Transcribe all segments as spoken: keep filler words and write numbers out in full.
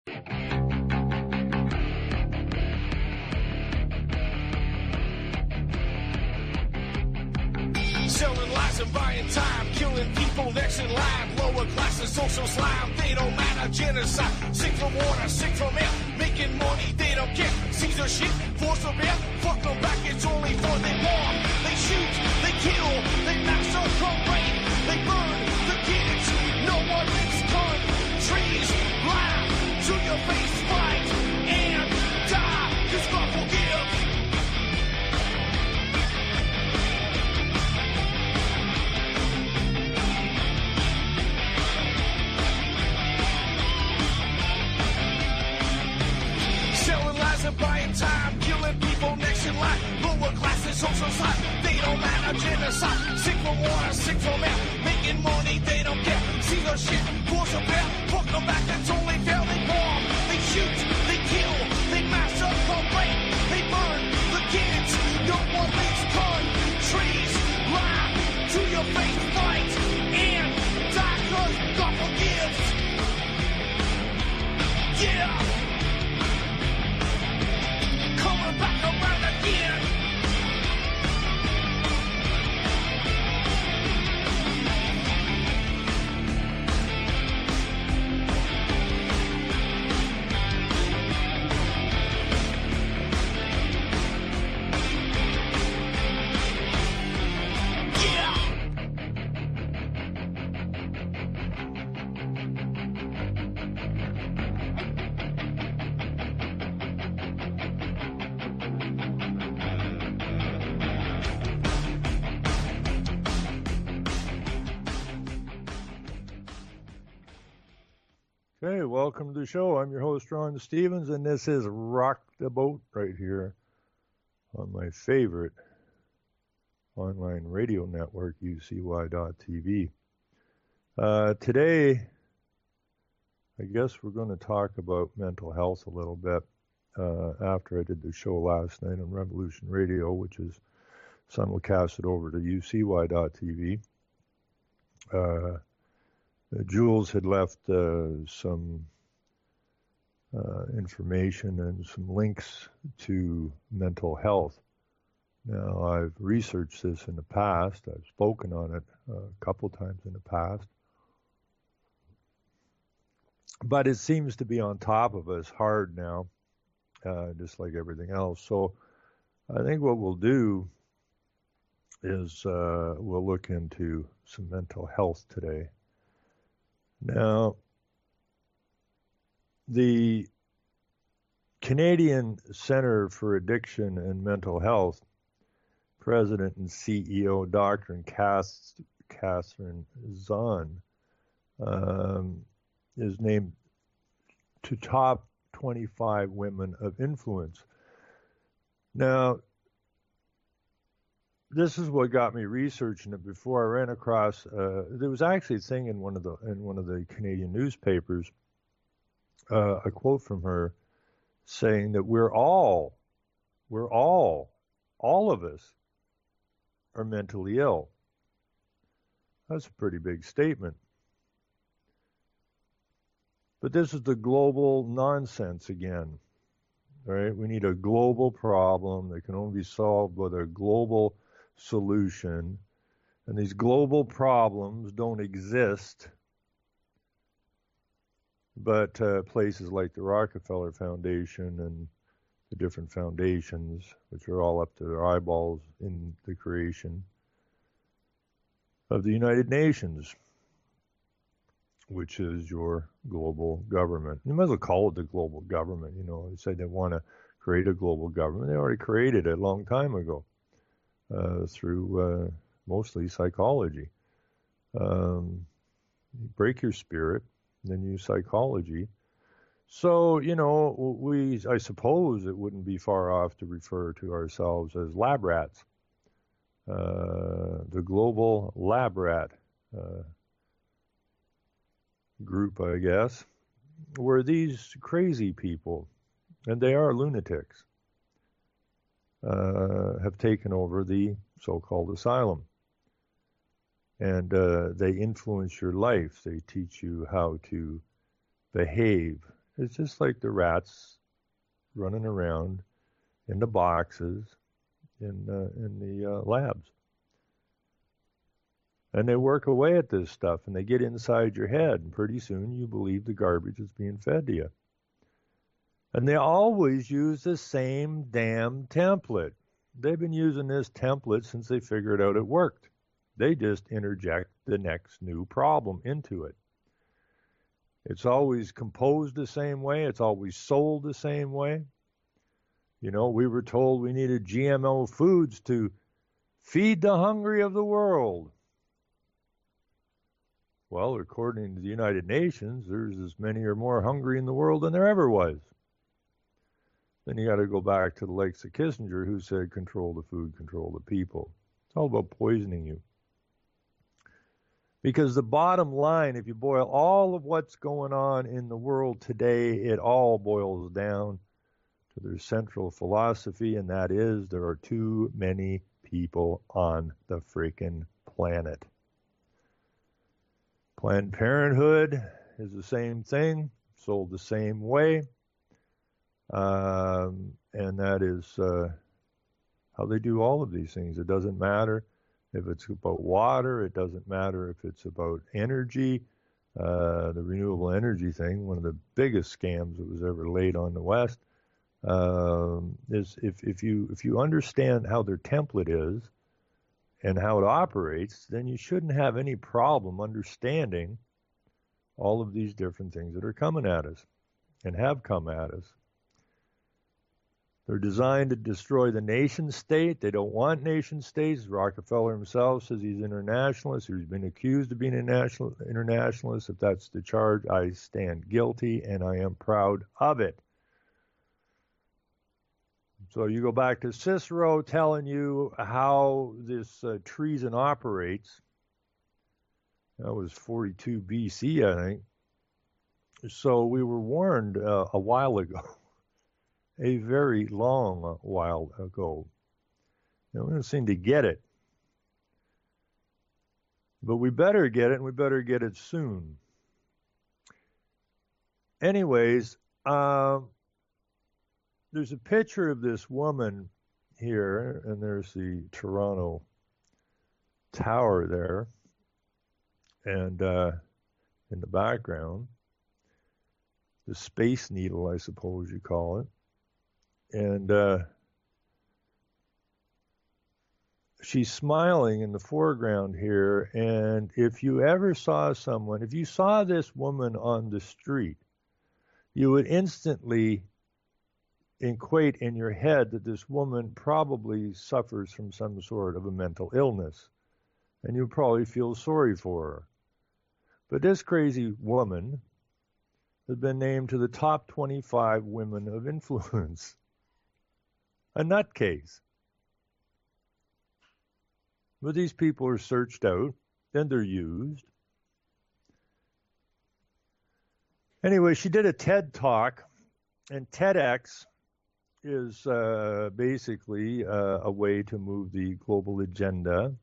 Selling lies and buying time, killing people next in line. Lower classes, social slime, they don't matter. Genocide, sick from water, sick from air. Making money, they don't care. Caesar shit, force of air. Fuck them back, it's only for they bomb. They shoot, they kill, they massacre, rape. They burn the kids, no one makes countries. Lie to your face, fight and die, cause God forgive. Selling lies and buying time, killing people next in line. Lower classes, social side, they don't matter. Genocide, sick from water, sick from air. Making money, they don't care. See the shit, force of air. Fuck them back, that's only fair. They bomb, they shoot, they kill, they massacre, rape. They burn the kids, no one makes countries. Lie to your face, fight and die, cause God forgives. Yeah. Coming back around again. Yeah. Okay, welcome to the show. I'm your host, Ron Stevens, and this is Rock the Boat right here on my favorite online radio network, U C Y dot T V. Uh, today, I guess we're going to talk about mental health a little bit uh, after I did the show last night on Revolution Radio, which is simulcasted over to U C Y dot T V. Uh, Uh, Jules had left uh, some uh, information and some links to mental health. Now, I've researched this in the past. I've spoken on it uh, a couple times in the past. But it seems to be on top of us hard now, uh, just like everything else. So I think what we'll do is uh, we'll look into some mental health today. Now, the Canadian Centre for Addiction and Mental Health President and C E O, Doctor Catherine Zahn, um, is named to top twenty-five women of influence. Now, this is what got me researching it. Before I ran across, uh, there was actually a thing in one of the in one of the Canadian newspapers, uh, a quote from her saying that we're all, we're all, all of us are mentally ill. That's a pretty big statement. But this is the global nonsense again, right? We need a global problem that can only be solved with a global solution, and these global problems don't exist, but uh, places like the Rockefeller Foundation and the different foundations, which are all up to their eyeballs in the creation of the United Nations, which is your global government. You might as well call it the global government. You know, they say they want to create a global government. They already created it a long time ago. Uh, through uh, mostly psychology. Um, you break your spirit, then use psychology. So, you know, we, I suppose it wouldn't be far off to refer to ourselves as lab rats. Uh, the global lab rat uh, group, I guess, were these crazy people, and they are lunatics, Uh, have taken over the so-called asylum. And uh, they influence your life. They teach you how to behave. It's just like the rats running around in the boxes in uh, in the uh, labs. And they work away at this stuff, and they get inside your head, and pretty soon you believe the garbage is being fed to you. And they always use the same damn template. They've been using this template since they figured out it worked. They just interject the next new problem into it. It's always composed the same way. It's always sold the same way. You know, we were told we needed G M O foods to feed the hungry of the world. Well, according to the United Nations, there's as many or more hungry in the world than there ever was. Then you got to go back to the likes of Kissinger, who said, control the food, control the people. It's all about poisoning you. Because the bottom line, if you boil all of what's going on in the world today, it all boils down to their central philosophy, and that is there are too many people on the freaking planet. Planned Parenthood is the same thing, sold the same way, um, and that is uh, how they do all of these things. It doesn't matter if it's about water, it doesn't matter if it's about energy, uh, the renewable energy thing, one of the biggest scams that was ever laid on the West, um, is if, if you if you understand how their template is, and how it operates, then you shouldn't have any problem understanding all of these different things that are coming at us and have come at us. They're designed to destroy the nation state. They don't want nation states. Rockefeller himself says he's internationalist, or he's been accused of being a national internationalist. If that's the charge, I stand guilty, and I am proud of it. So you go back to Cicero telling you how this uh, treason operates. That was forty-two B C, I think. So we were warned uh, a while ago, a very long while ago. And we don't seem to get it. But we better get it, and we better get it soon. Anyways, uh, there's a picture of this woman here, and there's the Toronto Tower there, and uh, in the background, the Space Needle, I suppose you call it, and uh, she's smiling in the foreground here, and if you ever saw someone, if you saw this woman on the street, you would instantly equate in your head that this woman probably suffers from some sort of a mental illness, and you probably feel sorry for her. But this crazy woman has been named to the top twenty-five women of influence. A nutcase. But these people are searched out, then they're used. Anyway, she did a TED Talk, and TEDx is uh, basically uh, a way to move the global agenda,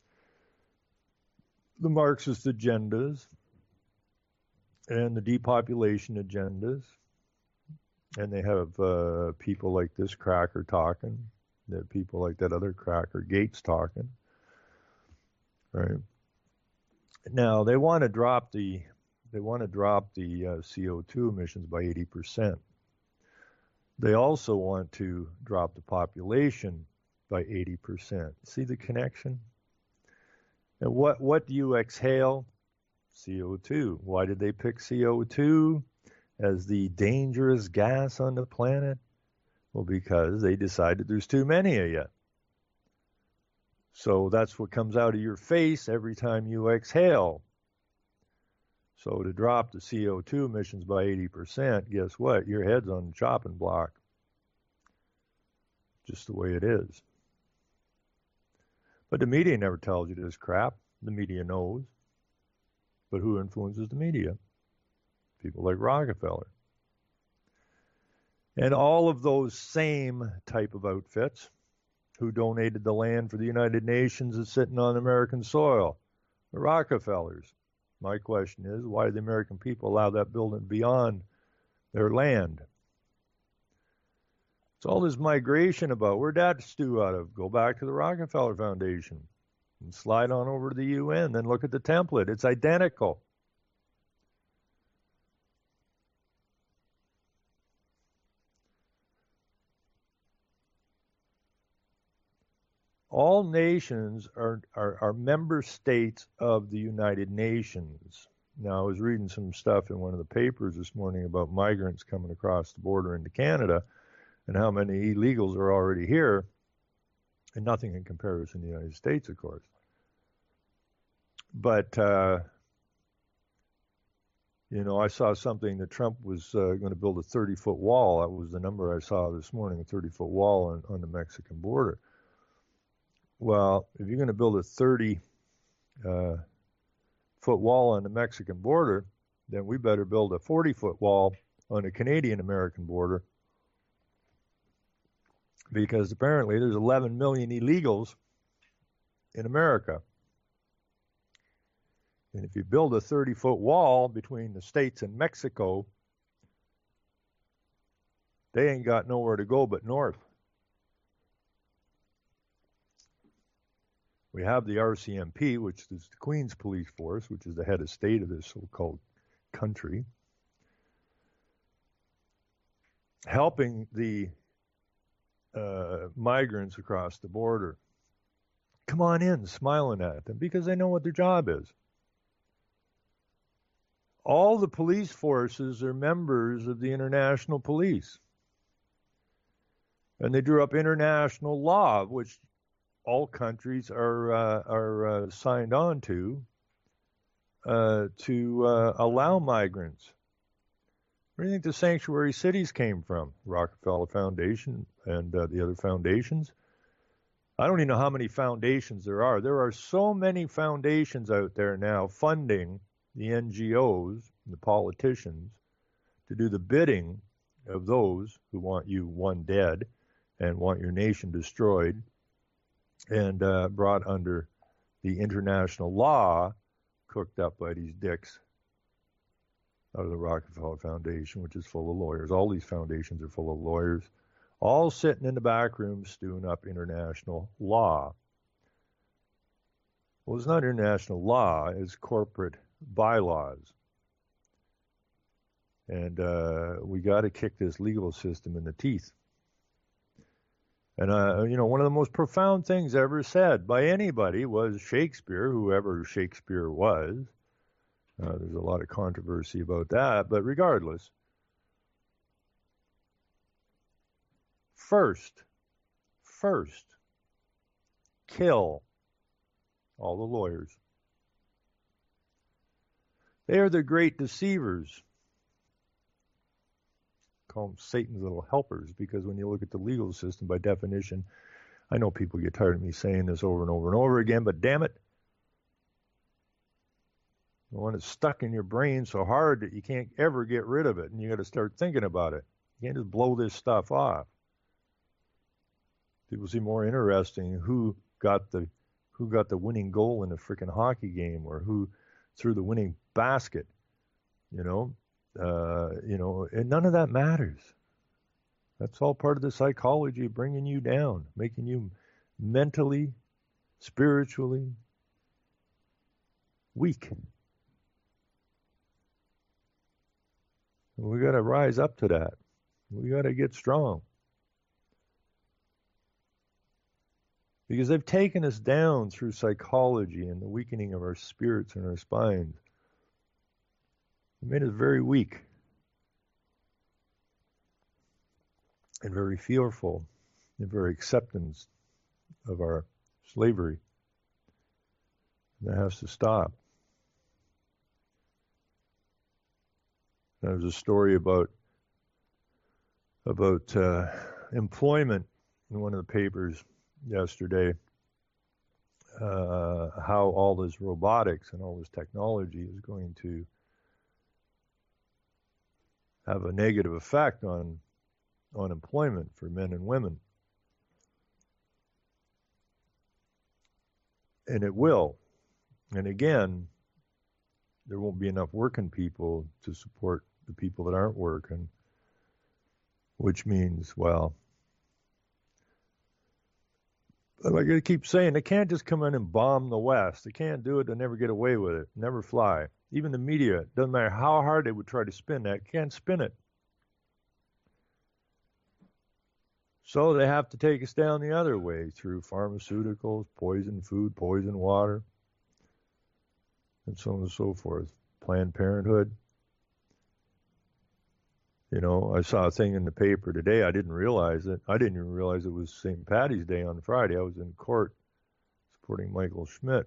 the Marxist agendas, and the depopulation agendas. And they have uh, people like this cracker talking, they have people like that other cracker, Gates, talking. Right. Now they want to drop the they want to drop the uh, C O two emissions by eighty percent. They also want to drop the population by eighty percent. See the connection? And what, what do you exhale? C O two. Why did they pick C O two as the dangerous gas on the planet? Well, because they decided there's too many of you. So that's what comes out of your face every time you exhale. So to drop the C O two emissions by eighty percent, guess what? Your head's on the chopping block. Just the way it is. But the media never tells you this crap. The media knows. But who influences the media? People like Rockefeller. And all of those same type of outfits who donated the land for the United Nations is sitting on American soil. The Rockefellers. My question is, why did the American people allow that building beyond their land. It's all this migration about. Where'd that stew out of? Go back to the Rockefeller Foundation and slide on over to the U N. Then look at the template. It's identical. All nations are, are, are member states of the United Nations. Now, I was reading some stuff in one of the papers this morning about migrants coming across the border into Canada and how many illegals are already here, and nothing in comparison to the United States, of course. But, uh, you know, I saw something that Trump was uh, going to build a thirty-foot wall. That was the number I saw this morning, a thirty-foot wall on, on the Mexican border. Well, if you're going to build a thirty-foot uh, wall on the Mexican border, then we better build a forty-foot wall on the Canadian-American border, because apparently there's eleven million illegals in America. And if you build a thirty-foot wall between the States and Mexico, they ain't got nowhere to go but north. We have the R C M P, which is the Queen's Police Force, which is the head of state of this so-called country, helping the uh, migrants across the border. Come on in, smiling at them, because they know what their job is. All the police forces are members of the international police. And they drew up international law, which all countries are uh, are uh, signed on to uh, to uh, allow migrants. Where do you think the sanctuary cities came from? Rockefeller Foundation and uh, the other foundations. I don't even know how many foundations there are. There are so many foundations out there now funding the N G Os, the politicians, to do the bidding of those who want you, one, dead and want your nation destroyed, and uh, brought under the international law cooked up by these dicks out of the Rockefeller Foundation, which is full of lawyers. All these foundations are full of lawyers, all sitting in the back room stewing up international law. Well, it's not international law, it's corporate bylaws. And uh, we got to kick this legal system in the teeth. And, uh, you know, one of the most profound things ever said by anybody was Shakespeare, whoever Shakespeare was. Uh, there's a lot of controversy about that, but regardless, first, first, kill all the lawyers. They are the great deceivers. Call them Satan's little helpers, because when you look at the legal system, by definition, I know people get tired of me saying this over and over and over again, but damn it, when it's stuck in your brain so hard that you can't ever get rid of it, and you got to start thinking about it. You can't just blow this stuff off. People seem more interesting who got the who got the winning goal in the freaking hockey game, or who threw the winning basket. You know, uh, you know, and none of that matters. That's all part of the psychology of bringing you down, making you mentally, spiritually weak. We got to rise up to that. We got to get strong. Because they've taken us down through psychology and the weakening of our spirits and our spines. They made us very weak and very fearful and very acceptance of our slavery. And that has to stop. There was a story about about uh, employment in one of the papers yesterday, uh, how all this robotics and all this technology is going to have a negative effect on on employment for men and women. And it will. And again, there won't be enough working people to support the people that aren't working. which means, well, like I keep saying, they can't just come in and bomb the West. They can't do it. They never get away with it. Never fly. Even the media, doesn't matter how hard they would try to spin that, can't spin it. So they have to take us down the other way through pharmaceuticals, poison food, poison water, and so on and so forth. Planned Parenthood. You know, I saw a thing in the paper today. I didn't realize it. I didn't even realize it was Saint Patty's Day on Friday. I was in court supporting Michael Schmidt.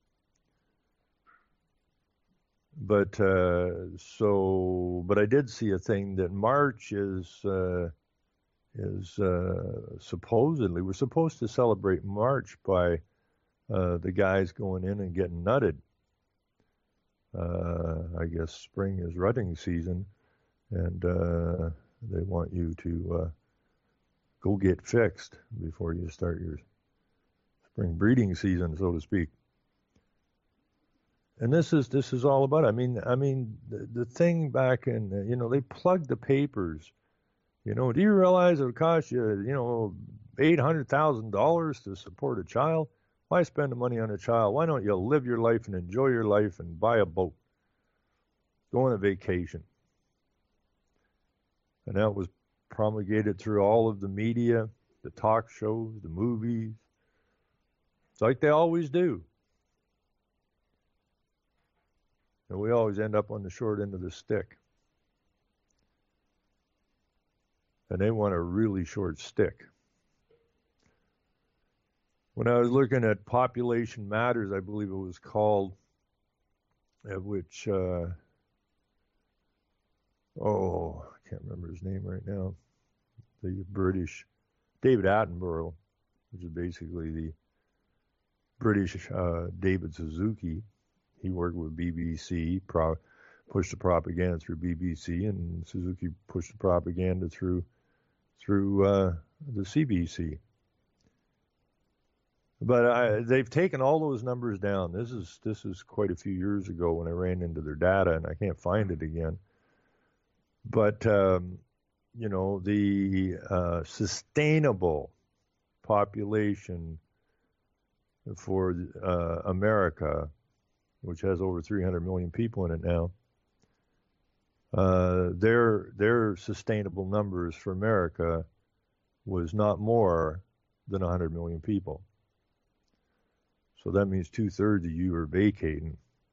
But uh, so, but I did see a thing that March is uh, is uh, supposedly we're supposed to celebrate March by uh, the guys going in and getting nutted. Uh, I guess spring is rutting season. And uh, they want you to uh, go get fixed before you start your spring breeding season, so to speak. And this is this is all about it. I mean, I mean, the, the thing back in, uh, you know, they plugged the papers. You know, do you realize it would cost you, you know, eight hundred thousand dollars to support a child? Why spend the money on a child? Why don't you live your life and enjoy your life and buy a boat, go on a vacation? And that was promulgated through all of the media, the talk shows, the movies. It's like they always do. And we always end up on the short end of the stick. And they want a really short stick. When I was looking at Population Matters, I believe it was called, of which, uh, oh, I can't remember his name right now, the British, David Attenborough, which is basically the British uh, David Suzuki. He worked with B B C, pro- pushed the propaganda through B B C, and Suzuki pushed the propaganda through through uh, the C B C. But I, they've taken all those numbers down. This is this is quite a few years ago when I ran into their data, and I can't find it again. But, um, you know, the uh, sustainable population for uh, America, which has over three hundred million people in it now, uh, their their sustainable numbers for America was not more than one hundred million people. So that means two-thirds of you are vacating.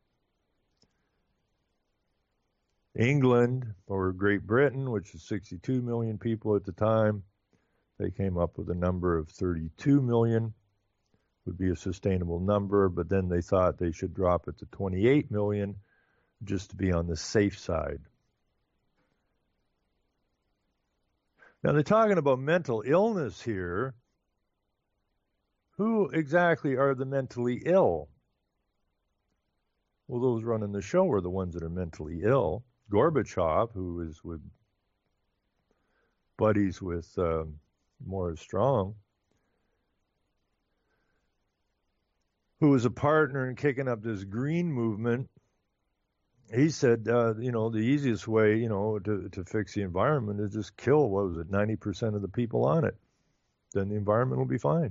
England, or Great Britain, which is sixty-two million people at the time, they came up with a number of thirty-two million, would be a sustainable number, but then they thought they should drop it to twenty-eight million just to be on the safe side. Now they're talking about mental illness here. Who exactly are the mentally ill? Well, those running the show are the ones that are mentally ill. Gorbachev, who is with buddies with um, Morris Strong, who was a partner in kicking up this green movement, he said, uh, you know, the easiest way, you know, to, to fix the environment is just kill, what was it, ninety percent of the people on it. Then the environment will be fine.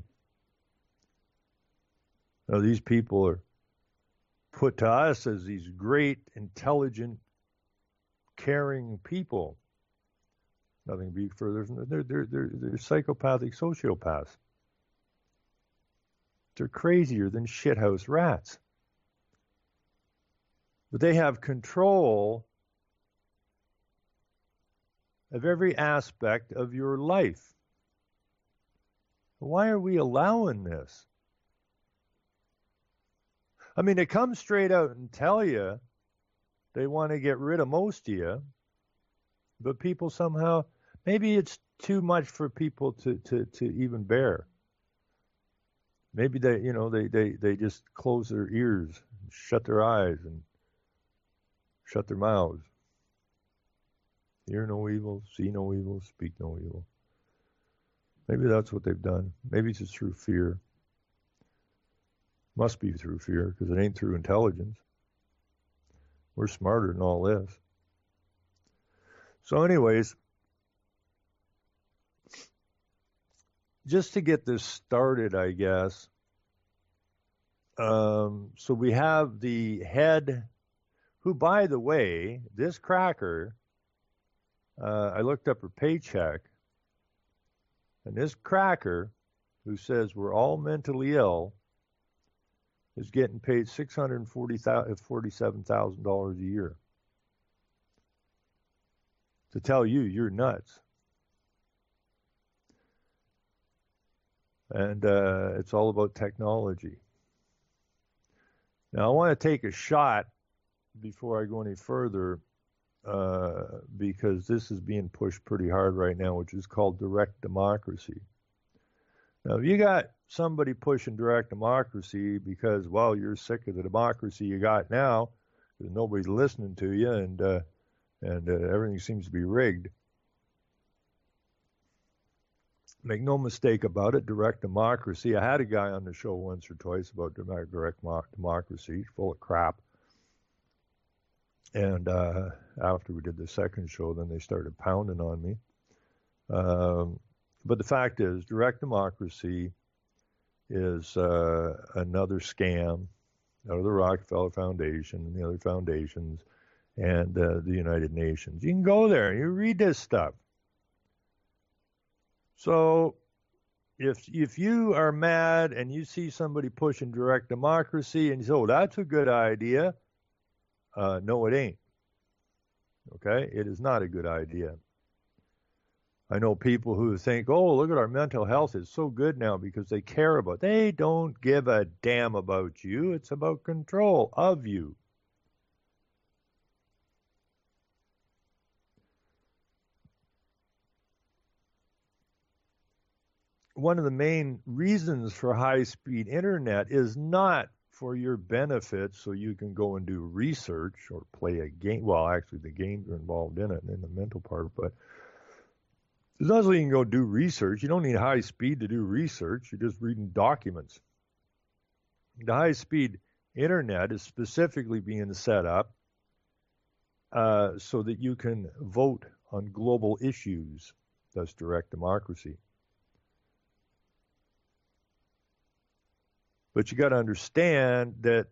Now, these people are put to us as these great, intelligent, caring people. Nothing be further from they're they're they're they're psychopathic sociopaths. They're crazier than shithouse rats. But they have control of every aspect of your life. Why are we allowing this? I mean, they come straight out and tell you they want to get rid of most of you, but people somehow, maybe it's too much for people to, to, to even bear. Maybe they, you know, they, they, they just close their ears, shut their eyes, and shut their mouths. Hear no evil, see no evil, speak no evil. Maybe that's what they've done. Maybe it's just through fear. Must be through fear, because it ain't through intelligence. We're smarter than all this. So anyways, just to get this started, I guess. Um, so we have the head, who, by the way, this cracker, uh, I looked up her paycheck, and this cracker, who says we're all mentally ill, is getting paid six hundred forty-seven thousand dollars a year to tell you you're nuts. And uh, it's all about technology. Now, I want to take a shot before I go any further uh, because this is being pushed pretty hard right now, which is called direct democracy. Now, if you got somebody pushing direct democracy because, well, you're sick of the democracy you got now because nobody's listening to you and uh, and uh, everything seems to be rigged, make no mistake about it, direct democracy. I had a guy on the show once or twice about direct democracy, full of crap. And uh, after we did the second show, then they started pounding on me. Um, but the fact is, direct democracy is uh, another scam out of the Rockefeller Foundation and the other foundations and uh, the United Nations. You can go there and you read this stuff. So if if you are mad and you see somebody pushing direct democracy and you say, oh, that's a good idea, uh, no, it ain't. Okay? It is not a good idea. I know people who think, oh, look at our mental health is so good now because they care about it. They don't give a damn about you. It's about control of you. One of the main reasons for high-speed internet is not for your benefit so you can go and do research or play a game. Well, actually, the games are involved in it and in the mental part, but it's not so you can go do research. You don't need high speed to do research. You're just reading documents. The high-speed internet is specifically being set up uh, so that you can vote on global issues. That's direct democracy. But you got to understand that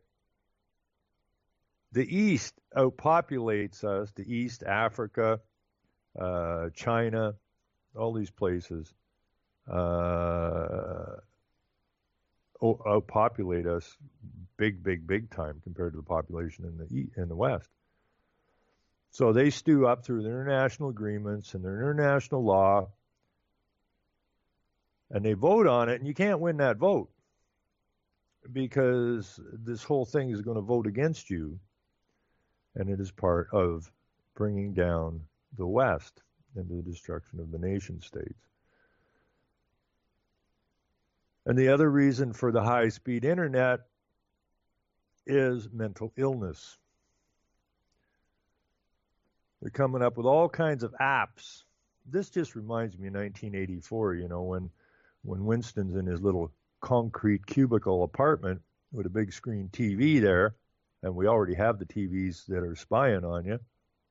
the East outpopulates us, the East, Africa, uh, China, all these places uh, outpopulate us big, big, big time compared to the population in the East, in the West. So they stew up through their international agreements and their international law, and they vote on it, and you can't win that vote, because this whole thing is going to vote against you, and it is part of bringing down the West and the destruction of the nation states. And the other reason for the high-speed internet is mental illness. They're coming up with all kinds of apps. This just reminds me of nineteen eighty-four, you know, when when Winston's in his little concrete cubicle apartment with a big screen T V there, and we already have the T Vs that are spying on you.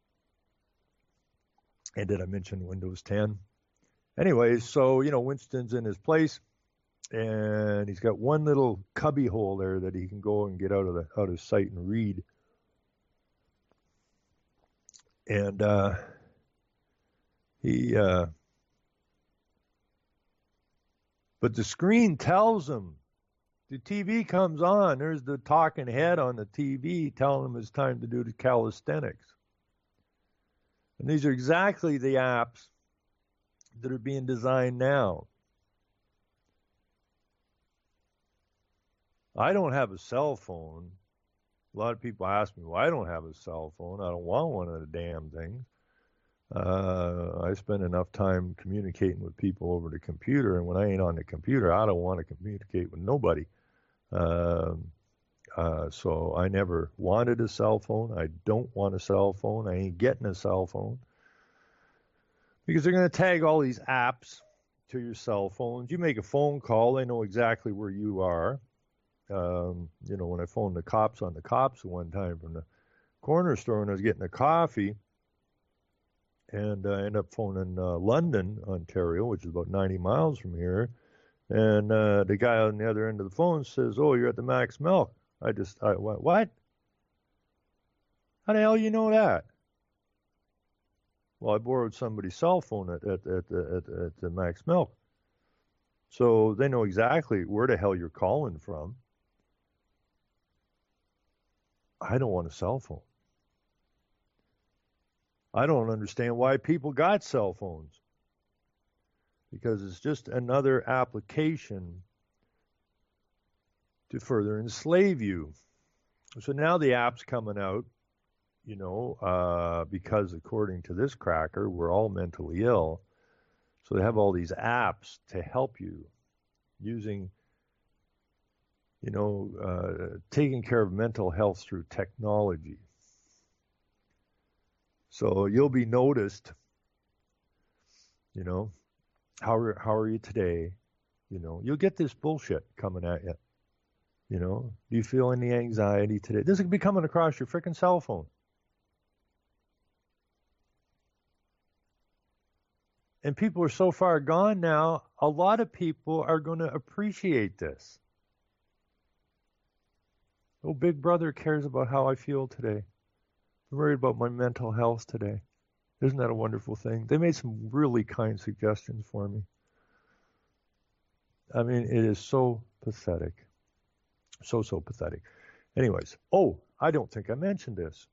And did I mention Windows ten? Anyways, so, you know, Winston's in his place, and he's got one little cubby hole there that he can go and get out of the out of sight and read. And uh, he, uh, but the screen tells him, the T V comes on, there's the talking head on the T V telling him it's time to do the calisthenics. And these are exactly the apps that are being designed now. I don't have a cell phone. A lot of people ask me, well, I don't have a cell phone. I don't want one of the damn things. Uh, I spend enough time communicating with people over the computer, and when I ain't on the computer, I don't want to communicate with nobody. Uh, uh, so I never wanted a cell phone. I don't want a cell phone. I ain't getting a cell phone because they're going to tag all these apps to your cell phones. You make a phone call, they know exactly where you are. Um, you know, when I phoned the cops on the cops one time from the corner store and I was getting a coffee, and I ended up phoning uh, London, Ontario, which is about ninety miles from here, And uh, the guy on the other end of the phone says, "Oh, you're at the Max Milk." I just, I went, "What? How the hell you know that?" Well, I borrowed somebody's cell phone at at at the, at, at the Max Milk, so they know exactly where the hell you're calling from. I don't want a cell phone. I don't understand why people got cell phones, because it's just another application to further enslave you. So now the app's coming out, you know, uh, because according to this cracker, we're all mentally ill. So they have all these apps to help you using, you know, uh, taking care of mental health through technology. So you'll be noticed, you know, how are, how are you today? You know, you'll get this bullshit coming at you. You know, do you feel any anxiety today? This could be coming across your freaking cell phone. And people are so far gone now, a lot of people are going to appreciate this. Oh, Big Brother cares about how I feel today. I'm worried about my mental health today. Isn't that a wonderful thing? They made some really kind suggestions for me. I mean, it is so pathetic. So, so pathetic. Anyways, oh, I don't think I mentioned this.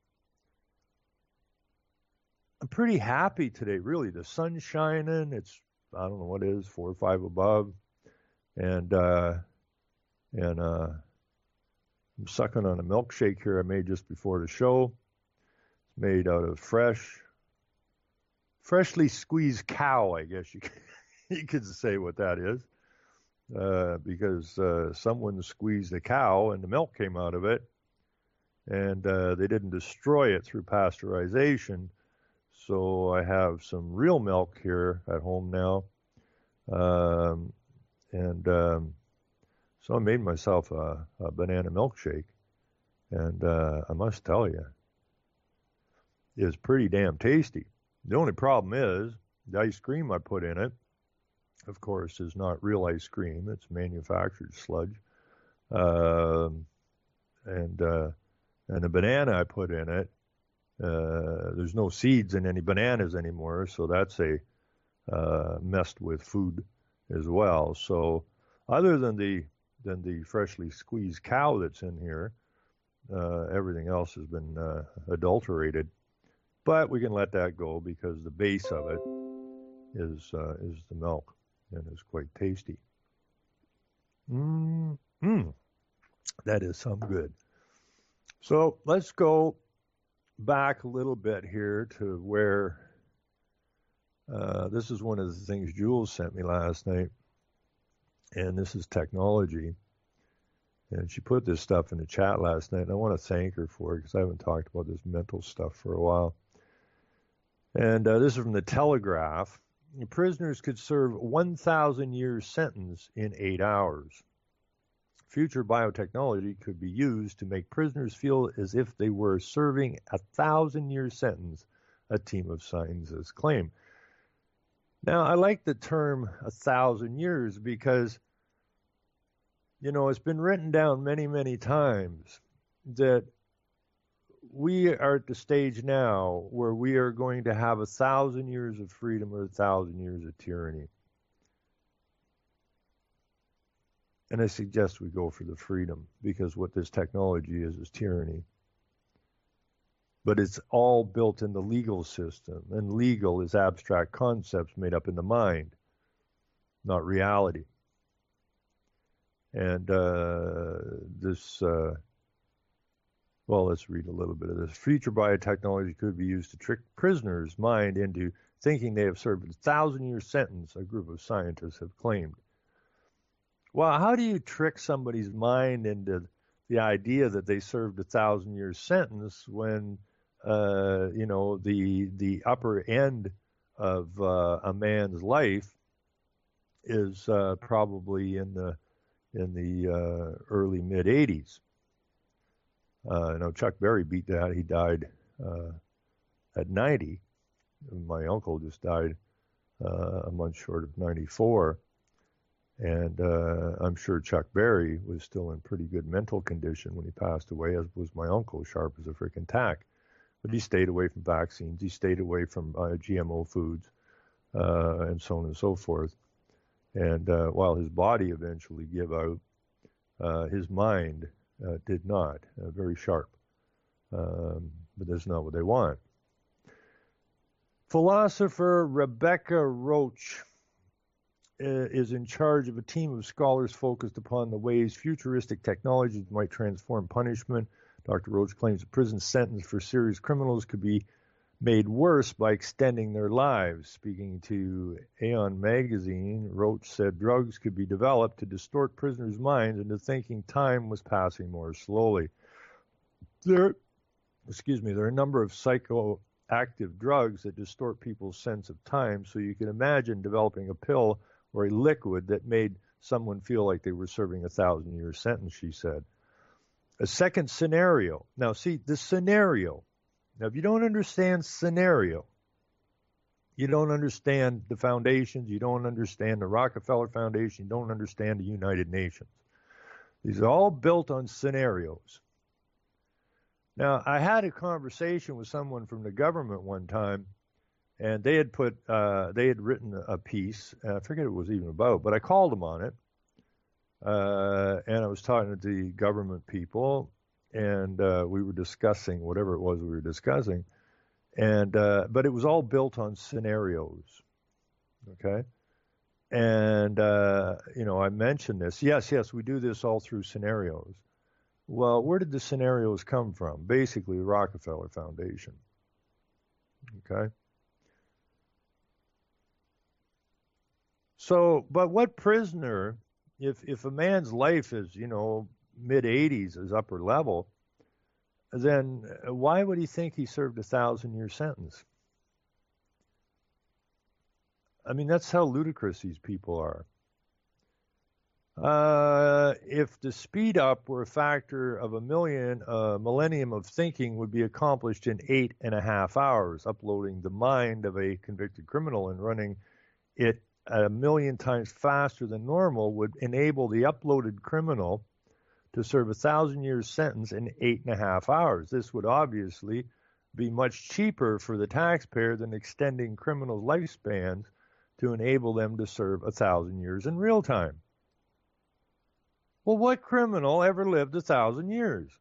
I'm pretty happy today, really. The sun's shining. It's, I don't know what it is, four or five above. And, uh, and, uh, I'm sucking on a milkshake here I made just before the show. It's made out of fresh, freshly squeezed cow, I guess you could, you could say what that is. Uh, because uh, someone squeezed a cow and the milk came out of it, and uh, they didn't destroy it through pasteurization. So I have some real milk here at home now, um, and um, so I made myself a, a banana milkshake, and uh, I must tell you, it's pretty damn tasty. The only problem is the ice cream I put in it, of course, is not real ice cream. It's manufactured sludge. Um, and uh, and the banana I put in it, uh, there's no seeds in any bananas anymore, so that's a uh, messed with food as well. So other than the than the freshly squeezed cow that's in here, uh, everything else has been uh, adulterated. But we can let that go because the base of it is uh, is the milk. And it's quite tasty. Mmm, mm, that is some good. So let's go back a little bit here to where uh, this is one of the things Jules sent me last night, and this is technology. And she put this stuff in the chat last night, and I want to thank her for it because I haven't talked about this mental stuff for a while. And uh, this is from the Telegraph. Prisoners could serve one thousand year sentence in eight hours. Future biotechnology could be used to make prisoners feel as if they were serving a thousand year sentence, a team of scientists claim. Now, I like the term a thousand years because, you know, it's been written down many, many times that we are at the stage now where we are going to have a thousand years of freedom or a thousand years of tyranny. And I suggest we go for the freedom because what this technology is is tyranny. But it's all built in the legal system, and legal is abstract concepts made up in the mind, not reality. And uh, this... Uh, Well, let's read a little bit of this. Future biotechnology could be used to trick prisoners' mind into thinking they have served a thousand-year sentence, a group of scientists have claimed. Well, how do you trick somebody's mind into the idea that they served a thousand-year sentence when, uh, you know, the the upper end of uh, a man's life is uh, probably in the in the uh, early mid eighties? Uh, you know, Chuck Berry beat that. He died uh, at ninety. My uncle just died uh, a month short of ninety-four. And uh, I'm sure Chuck Berry was still in pretty good mental condition when he passed away, as was my uncle, sharp as a frickin' tack. But he stayed away from vaccines. He stayed away from uh, G M O foods uh, and so on and so forth. And uh, while his body eventually gave out, uh, his mind uh, did not. Uh, very sharp. Um, but that's not what they want. Philosopher Rebecca Roach is in charge of a team of scholars focused upon the ways futuristic technologies might transform punishment. Doctor Roach claims a prison sentence for serious criminals could be made worse by extending their lives. Speaking to Aeon magazine, Roach said drugs could be developed to distort prisoners' minds into thinking time was passing more slowly. There, excuse me, there are a number of psychoactive drugs that distort people's sense of time, so you can imagine developing a pill or a liquid that made someone feel like they were serving a thousand-year sentence, she said. A second scenario. Now, see, the scenario. Now, if you don't understand scenario, you don't understand the foundations, you don't understand the Rockefeller Foundation, you don't understand the United Nations. These are all built on scenarios. Now, I had a conversation with someone from the government one time, and they had put, uh, they had written a piece, and I forget what it was even about, but I called them on it, uh, and I was talking to the government people, and uh, we were discussing whatever it was we were discussing, and uh, but it was all built on scenarios, okay? And, uh, you know, I mentioned this. Yes, yes, we do this all through scenarios. Well, where did the scenarios come from? Basically, the Rockefeller Foundation, okay? So, but what prisoner, if if a man's life is, you know, mid eighties is upper level, then why would he think he served a thousand-year sentence? I mean, that's how ludicrous these people are. Uh, if the speed up were a factor of a million, a millennium of thinking would be accomplished in eight and a half hours. Uploading the mind of a convicted criminal and running it a million times faster than normal would enable the uploaded criminal to serve a thousand years sentence in eight and a half hours. This would obviously be much cheaper for the taxpayer than extending criminals' lifespans to enable them to serve a thousand years in real time. Well, what criminal ever lived a thousand years?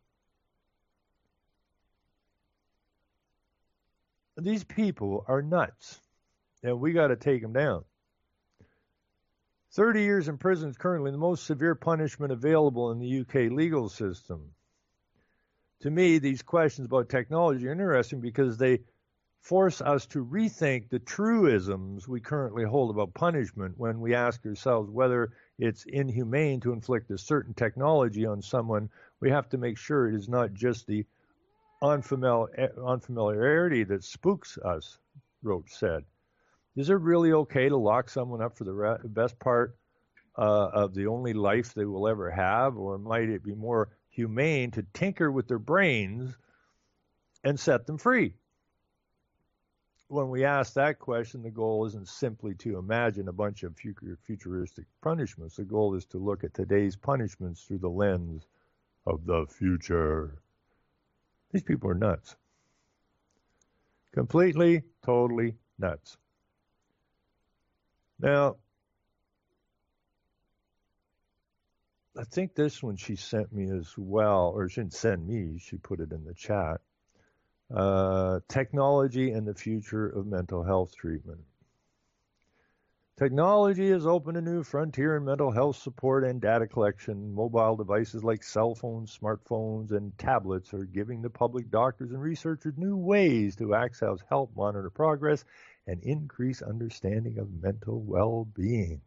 These people are nuts, and we got to take them down. thirty years in prison is currently the most severe punishment available in the U K legal system. To me, these questions about technology are interesting because they force us to rethink the truisms we currently hold about punishment when we ask ourselves whether it's inhumane to inflict a certain technology on someone. We have to make sure it is not just the unfamiliarity that spooks us, Roach said. Is it really okay to lock someone up for the re- best part uh, of the only life they will ever have, or might it be more humane to tinker with their brains and set them free? When we ask that question, the goal isn't simply to imagine a bunch of futuristic punishments. The goal is to look at today's punishments through the lens of the future. These people are nuts. Completely, totally nuts. Now, I think this one she sent me as well, or she didn't send me, she put it in the chat. Uh, technology and the future of mental health treatment. Technology has opened a new frontier in mental health support and data collection. Mobile devices like cell phones, smartphones, and tablets are giving the public, doctors, and researchers new ways to access help, monitor progress, and increase understanding of mental well-being.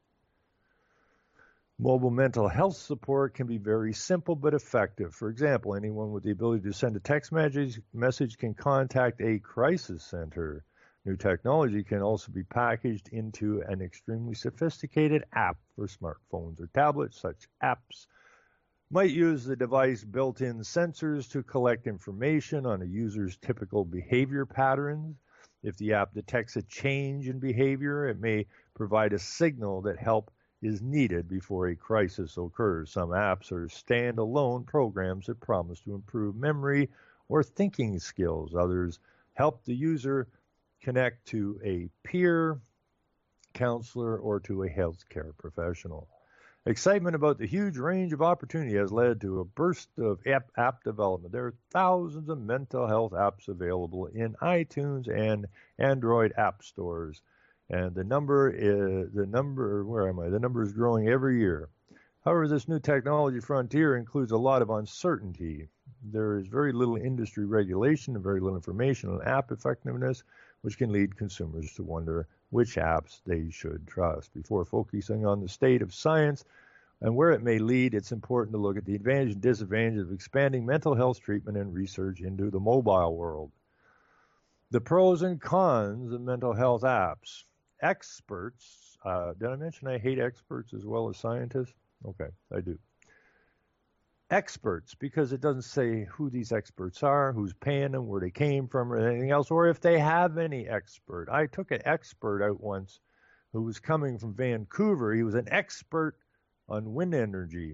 Mobile mental health support can be very simple but effective. For example, anyone with the ability to send a text message, message can contact a crisis center. New technology can also be packaged into an extremely sophisticated app for smartphones or tablets. Such apps might use the device's built-in sensors to collect information on a user's typical behavior patterns. If the app detects a change in behavior, it may provide a signal that help is needed before a crisis occurs. Some apps are standalone programs that promise to improve memory or thinking skills. Others help the user connect to a peer, counselor, or to a healthcare professional. Excitement about the huge range of opportunity has led to a burst of app, app development. There are thousands of mental health apps available in iTunes and Android app stores, and the number is the number. Where am I? The number is growing every year. However, this new technology frontier includes a lot of uncertainty. There is very little industry regulation and very little information on app effectiveness, which can lead consumers to wonder which apps they should trust. Before focusing on the state of science and where it may lead, it's important to look at the advantages and disadvantages of expanding mental health treatment and research into the mobile world. The pros and cons of mental health apps. Experts, uh, did I mention I hate experts as well as scientists? Okay, I do. Experts, because it doesn't say who these experts are, who's paying them, where they came from, or anything else, or if they have any expert. I took an expert out once who was coming from Vancouver. He was an expert on wind energy.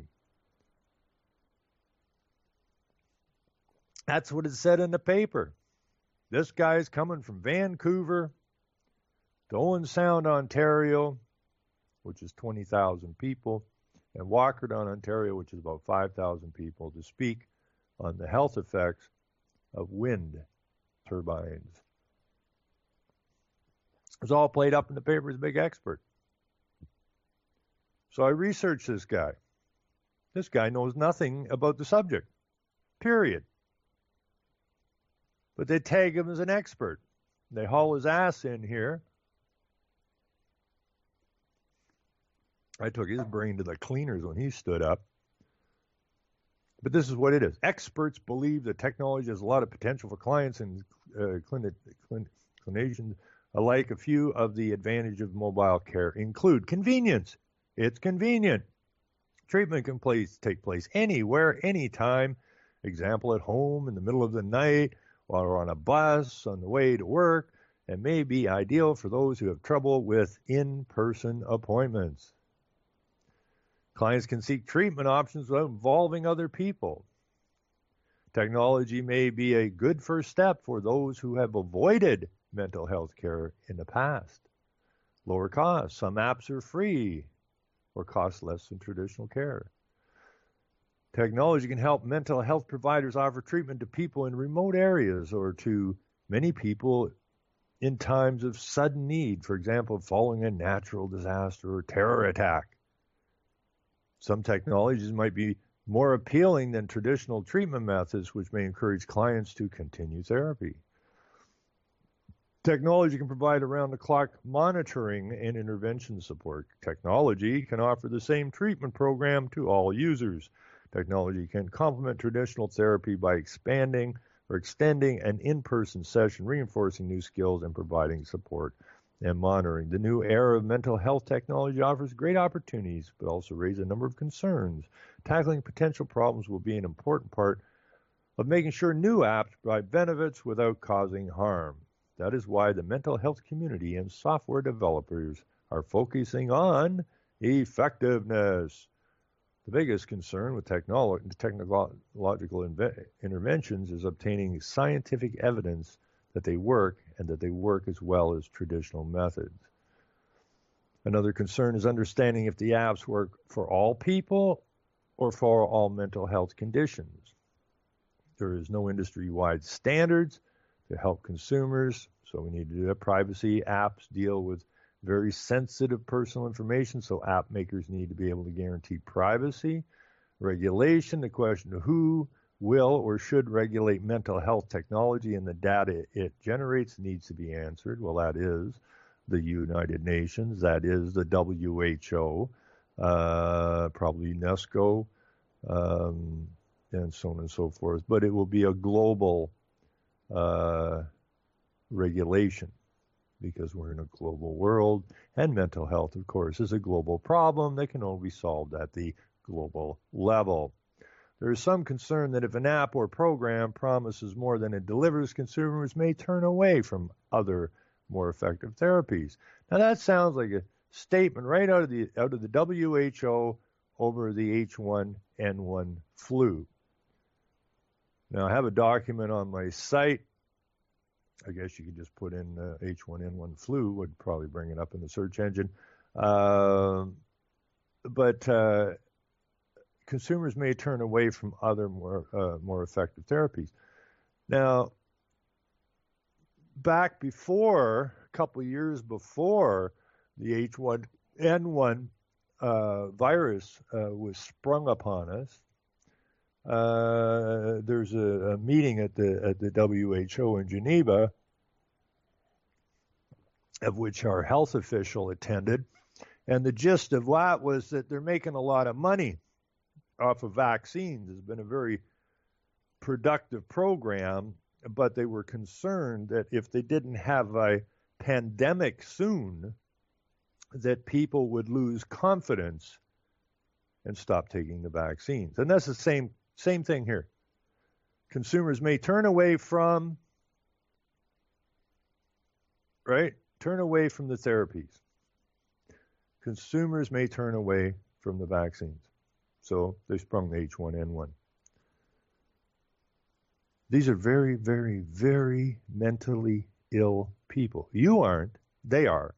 That's what it said in the paper. This guy's coming from Vancouver to Owen Sound, Ontario, which is twenty thousand people, and Walkerton, Ontario, which is about five thousand people, to speak on the health effects of wind turbines. It was all played up in the paper as a big expert. So I researched this guy. This guy knows nothing about the subject, period. But they tag him as an expert. They haul his ass in here. I took his brain to the cleaners when he stood up. But this is what it is. Experts believe that technology has a lot of potential for clients and uh, clin- clin- clinicians alike. A few of the advantages of mobile care include convenience. It's convenient. Treatment can place, take place anywhere, anytime. Example, at home, in the middle of the night, or on a bus, on the way to work, and may be ideal for those who have trouble with in-person appointments. Clients can seek treatment options without involving other people. Technology may be a good first step for those who have avoided mental health care in the past. Lower costs. Some apps are free or cost less than traditional care. Technology can help mental health providers offer treatment to people in remote areas or to many people in times of sudden need, for example, following a natural disaster or terror attack. Some technologies might be more appealing than traditional treatment methods, which may encourage clients to continue therapy. Technology can provide around-the-clock monitoring and intervention support. Technology can offer the same treatment program to all users. Technology can complement traditional therapy by expanding or extending an in-person session, reinforcing new skills, and providing support and monitoring. The new era of mental health technology offers great opportunities, but also raises a number of concerns. Tackling potential problems will be an important part of making sure new apps provide benefits without causing harm. That is why the mental health community and software developers are focusing on effectiveness. The biggest concern with technolo- technological inve- interventions is obtaining scientific evidence that they work and that they work as well as traditional methods. Another concern is understanding if the apps work for all people or for all mental health conditions. There is no industry-wide standards to help consumers, so we need to do that. Privacy apps deal with very sensitive personal information, so app makers need to be able to guarantee privacy. Regulation, the question of who will or should regulate mental health technology and the data it generates needs to be answered. Well, that is the United Nations, that is the W H O, uh, probably UNESCO, um, and so on and so forth. But it will be a global uh, regulation because we're in a global world, and mental health, of course, is a global problem that can only be solved at the global level. There is some concern that if an app or program promises more than it delivers, consumers may turn away from other more effective therapies. Now that sounds like a statement right out of the out of the W H O over the H one N one flu. Now, I have a document on my site. I guess you could just put in uh, H one N one flu, would probably bring it up in the search engine. Uh, but uh, consumers may turn away from other more uh, more effective therapies. Now, back before, a couple of years before the H one N one uh, virus uh, was sprung upon us, uh, there's a, a meeting at the at the W H O in Geneva, of which our health official attended, and the gist of that was that they're making a lot of money off of vaccines. It's been a very productive program, but they were concerned that if they didn't have a pandemic soon, that people would lose confidence and stop taking the vaccines. And that's the same same thing here. Consumers may turn away from, right? Turn away from the therapies. Consumers may turn away from the vaccines. So they sprung the H one N one. These are very, very, very mentally ill people. You aren't, they are.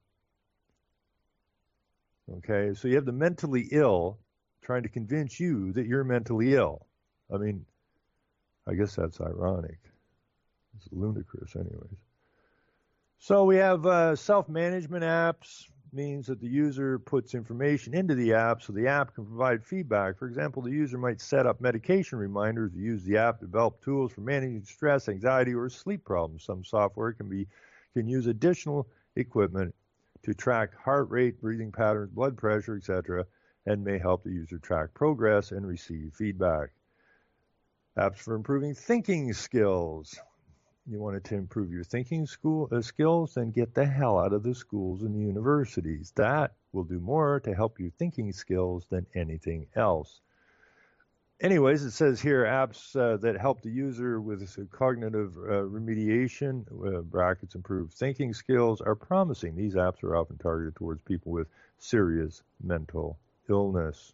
Okay, so you have the mentally ill trying to convince you that you're mentally ill. I mean, I guess that's ironic. It's ludicrous anyways. So we have uh, self-management apps. Means that the user puts information into the app so the app can provide feedback. For example, the user might set up medication reminders to use the app to develop tools for managing stress, anxiety, or sleep problems. Some software can be can use additional equipment to track heart rate, breathing patterns, blood pressure, et cetera, and may help the user track progress and receive feedback. Apps for improving thinking skills. You wanted to improve your thinking school uh, skills, then get the hell out of the schools and universities. That will do more to help your thinking skills than anything else. Anyways, it says here apps uh, that help the user with cognitive uh, remediation, uh, brackets improved thinking skills, are promising. These apps are often targeted towards people with serious mental illness.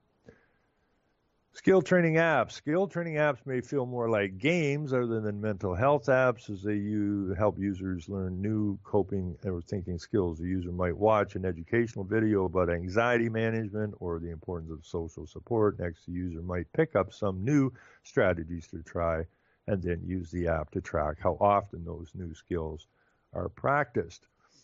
Skill training apps. Skill training apps may feel more like games other than mental health apps, as they use, help users learn new coping or thinking skills. The user might watch an educational video about anxiety management or the importance of social support. Next, the user might pick up some new strategies to try and then use the app to track how often those new skills are practiced.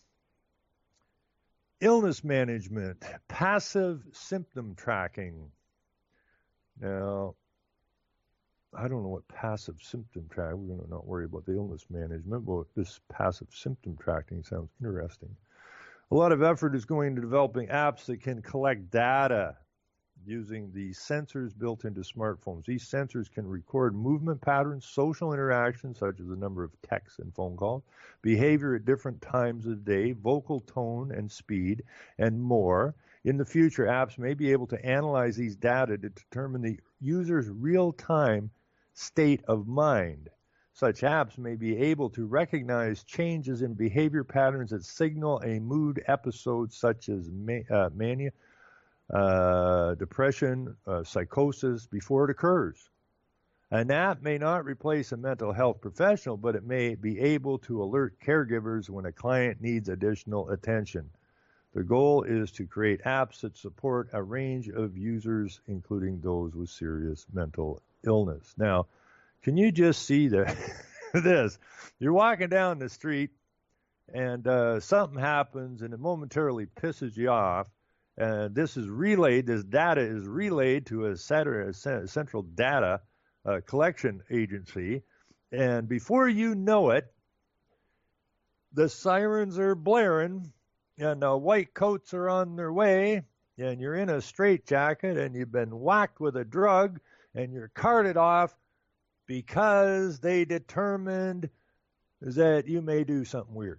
Illness management, passive symptom tracking. Now, I don't know what passive symptom tracking, we're going to not worry about the illness management, but this passive symptom tracking sounds interesting. A lot of effort is going into developing apps that can collect data using the sensors built into smartphones. These sensors can record movement patterns, social interactions, such as the number of texts and phone calls, behavior at different times of the day, vocal tone and speed, and more. In the future, apps may be able to analyze these data to determine the user's real-time state of mind. Such apps may be able to recognize changes in behavior patterns that signal a mood episode such as ma- uh, mania, uh, depression, uh, psychosis before it occurs. An app may not replace a mental health professional, but it may be able to alert caregivers when a client needs additional attention. The goal is to create apps that support a range of users, including those with serious mental illness. Now, can you just see the, this? You're walking down the street, and uh, something happens, and it momentarily pisses you off, and this is relayed, this data is relayed to a, set, a central data uh, collection agency, and before you know it, the sirens are blaring, and uh, white coats are on their way, and you're in a straitjacket, and you've been whacked with a drug, and you're carted off because they determined that you may do something weird.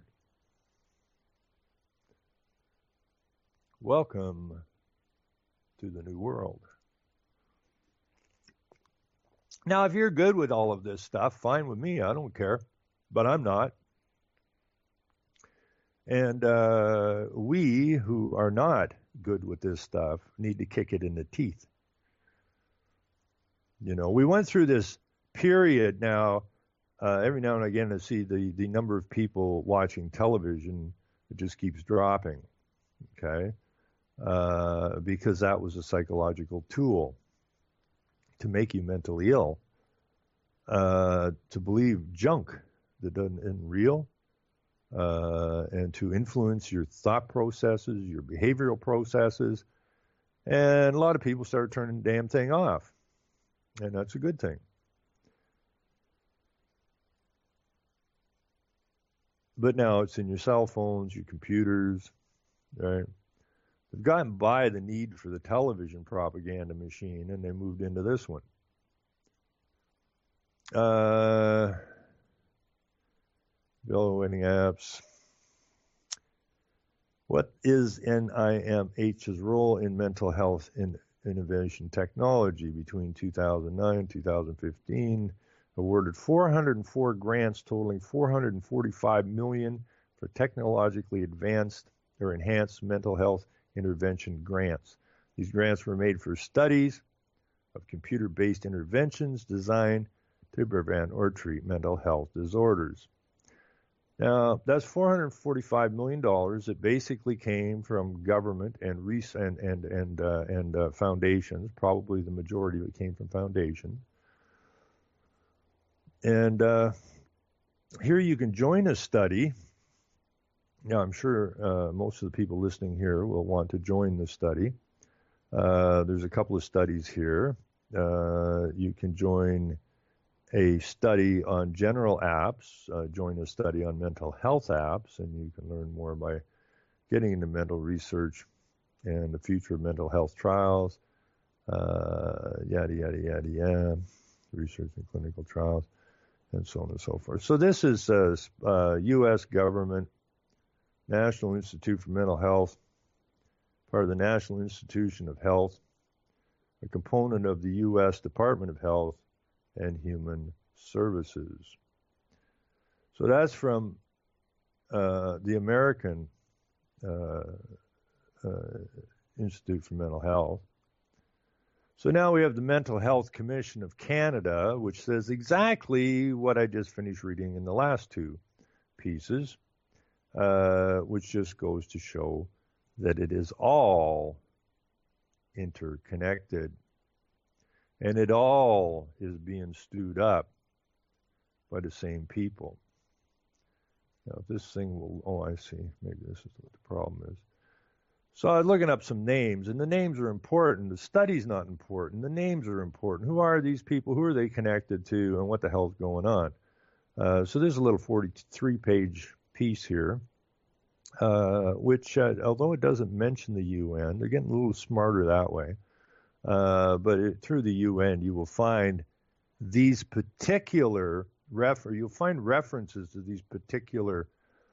Welcome to the new world. Now, if you're good with all of this stuff, fine with me. I don't care, but I'm not. And uh, we who are not good with this stuff need to kick it in the teeth. You know, we went through this period now, uh, every now and again to see the, the number of people watching television, it just keeps dropping, okay? Uh, because that was a psychological tool to make you mentally ill, uh, to believe junk that doesn't isn't real, uh, and to influence your thought processes, your behavioral processes. And a lot of people started turning the damn thing off. And that's a good thing. But now it's in your cell phones, your computers, right? They've gotten by the need for the television propaganda machine, and they moved into this one. Uh, Evaluating apps. What is N I M H's role in mental health in innovation technology? Between two thousand nine and two thousand fifteen, awarded four hundred four grants totaling four hundred forty-five million dollars for technologically advanced or enhanced mental health intervention grants. These grants were made for studies of computer-based interventions designed to prevent or treat mental health disorders. Now, that's four hundred forty-five million dollars that basically came from government and and and and, uh, and uh, foundations. Probably the majority of it came from foundations. And uh, here you can join a study. Now, I'm sure uh, most of the people listening here will want to join the study. Uh, there's a couple of studies here. Uh, you can join a study on general apps, uh, join a study on mental health apps, and you can learn more by getting into mental research and the future of mental health trials, uh, yada, yada, yada, yada, research and clinical trials, and so on and so forth. So this is uh, uh, U S government, National Institute for Mental Health, part of the National Institution of Health, a component of the U S Department of Health and Human Services. So that's from uh, the American uh, uh, Institute for Mental Health. So now we have the Mental Health Commission of Canada, which says exactly what I just finished reading in the last two pieces, uh, which just goes to show that it is all interconnected. And it all is being stewed up by the same people. Now, this thing will, oh, I see. Maybe this is what the problem is. So I was looking up some names, and the names are important. The study's not important. The names are important. Who are these people? Who are they connected to? And what the hell's going on? Uh, so there's a little forty-three page piece here, uh, which, uh, although it doesn't mention the U N, they're getting a little smarter that way. Uh, but it, through the U N, you will find these particular refer. You'll find references to these particular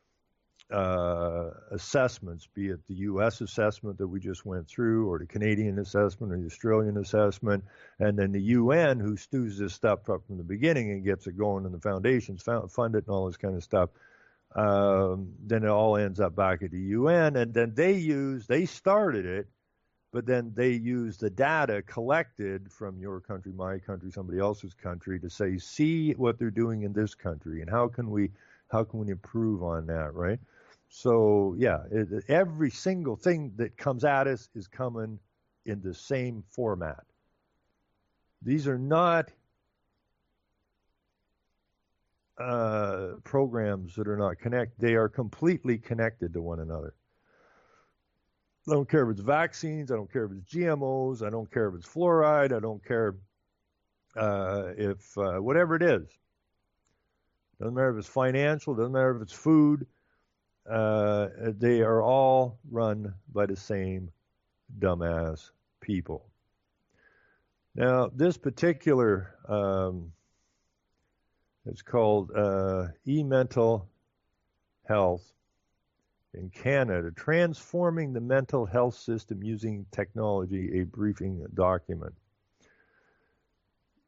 uh, assessments, be it the U S assessment that we just went through, or the Canadian assessment, or the Australian assessment, and then the U N, who stews this stuff up from the beginning and gets it going, and the foundations fund it and all this kind of stuff. Um, then it all ends up back at the U N, and then they use, they started it. But then they use the data collected from your country, my country, somebody else's country to say, see what they're doing in this country, and how can we, how can we improve on that, right? So yeah, it, every single thing that comes at us is coming in the same format. These are not uh, programs that are not connected. They are completely connected to one another. I don't care if it's vaccines. I don't care if it's G M Os. I don't care if it's fluoride. I don't care uh, if uh, whatever it is. Doesn't matter if it's financial. Doesn't matter if it's food. Uh, they are all run by the same dumbass people. Now, this particular, um, it's called uh, eMental Health in Canada, Transforming the Mental Health System Using Technology, a briefing document.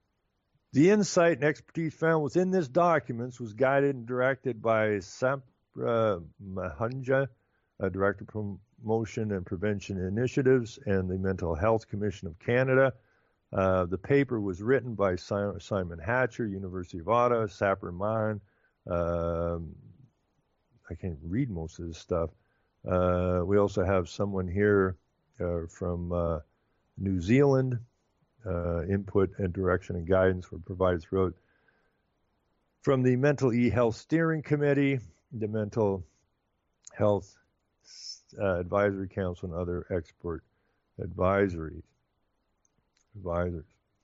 The insight and expertise found within this document was guided and directed by uh, Mahanja, uh, Director of Promotion and Prevention Initiatives, and the Mental Health Commission of Canada. Uh, the paper was written by Simon Hatcher, University of Ottawa, Sapir Mahan. Um, I can't read most of this stuff. Uh, we also have someone here uh, from uh, New Zealand. Uh, input and direction and guidance were provided throughout from the Mental E-Health Steering Committee, the Mental Health uh, Advisory Council, and other expert advisories. Advisors.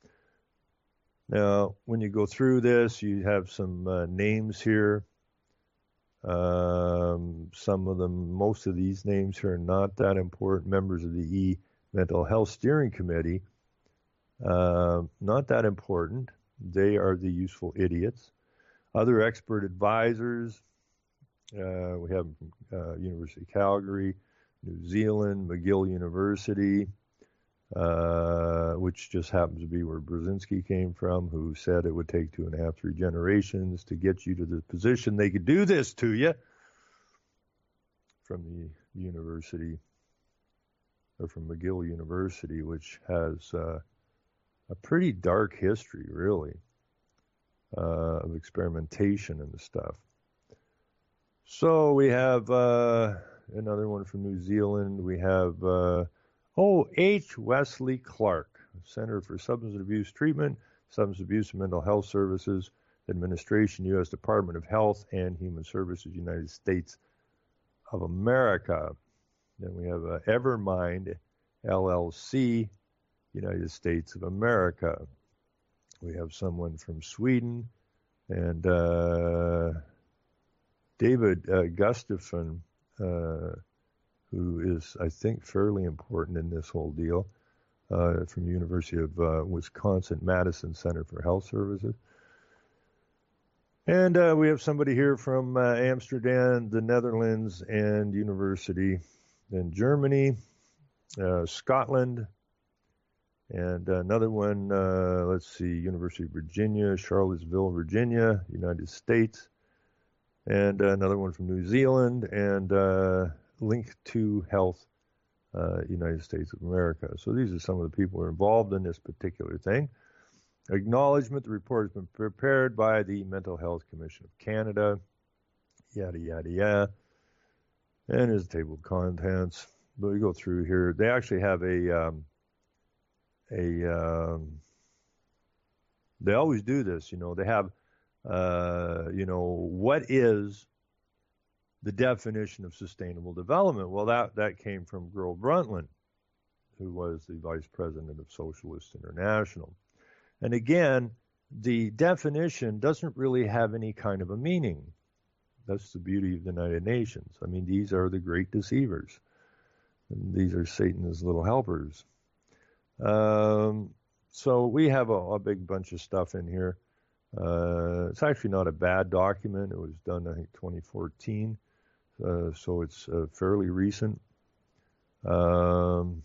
Now, when you go through this, you have some uh, names here. Um, some of them, most of these names here are not that important. Members of the E Mental Health Steering Committee, uh, not that important. They are the useful idiots. Other expert advisors, uh, we have uh, University of Calgary, New Zealand, McGill University, uh, which just happens to be where Brzezinski came from, who said it would take two and a half, three generations to get you to the position they could do this to you, from the university, or from McGill University, which has uh, a pretty dark history, really, uh, of experimentation and stuff. So we have uh, another one from New Zealand. We have, uh, oh, H. Wesley Clark, Center for Substance Abuse Treatment, Substance Abuse and Mental Health Services Administration, U S Department of Health and Human Services, United States of America. Then we have uh, Evermind, L L C, United States of America. We have someone from Sweden, and uh, David uh, Gustafsson, uh, who is, I think, fairly important in this whole deal, uh, from the University of uh, Wisconsin-Madison Center for Health Services. And uh, we have somebody here from uh, Amsterdam, the Netherlands, and University in Germany, uh, Scotland, and another one, uh, let's see, University of Virginia, Charlottesville, Virginia, United States, and uh, another one from New Zealand, and uh, Link to Health, uh, United States of America. So these are some of the people who are involved in this particular thing. Acknowledgement, the report has been prepared by the Mental Health Commission of Canada, yada, yada, yada. And here's the table of contents. But we go through here. They actually have a, um, a um, they always do this, you know. They have, uh, you know, what is the definition of sustainable development? Well, that, that came from Gro Brundtland, who was the vice president of Socialist International. And again, the definition doesn't really have any kind of a meaning. That's the beauty of the United Nations. I mean, these are the great deceivers. And these are Satan's little helpers. Um, so we have a, a big bunch of stuff in here. Uh, it's actually not a bad document. It was done, I think, twenty fourteen. Uh, so it's uh, fairly recent. Um,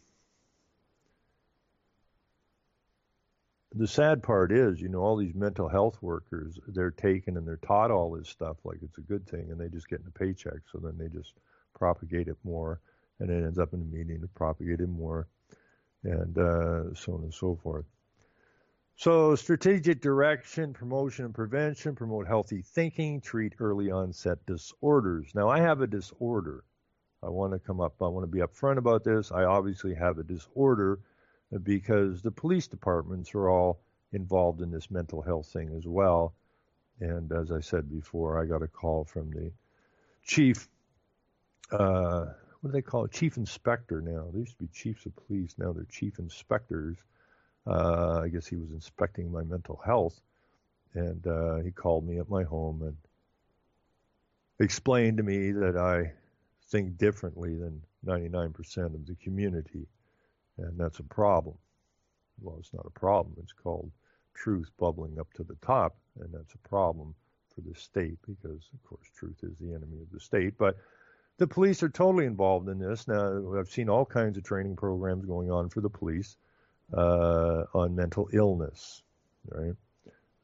the sad part is, you know, all these mental health workers, they're taken and they're taught all this stuff like it's a good thing, and they just get a paycheck. So then they just propagate it more, and it ends up in a meeting to propagate it more, and uh, so on and so forth. So strategic direction, promotion and prevention, promote healthy thinking, treat early onset disorders. Now, I have a disorder. I want to come up, I want to be upfront about this. I obviously have a disorder because the police departments are all involved in this mental health thing as well. And as I said before, I got a call from the chief, uh, what do they call it? Chief inspector now. They used to be chiefs of police. Now they're chief inspectors. Uh, I guess he was inspecting my mental health, and uh, he called me at my home and explained to me that I think differently than ninety-nine percent of the community, and that's a problem. Well, it's not a problem. It's called truth bubbling up to the top, and that's a problem for the state because, of course, truth is the enemy of the state. But the police are totally involved in this. Now, I've seen all kinds of training programs going on for the police Uh, on mental illness, right?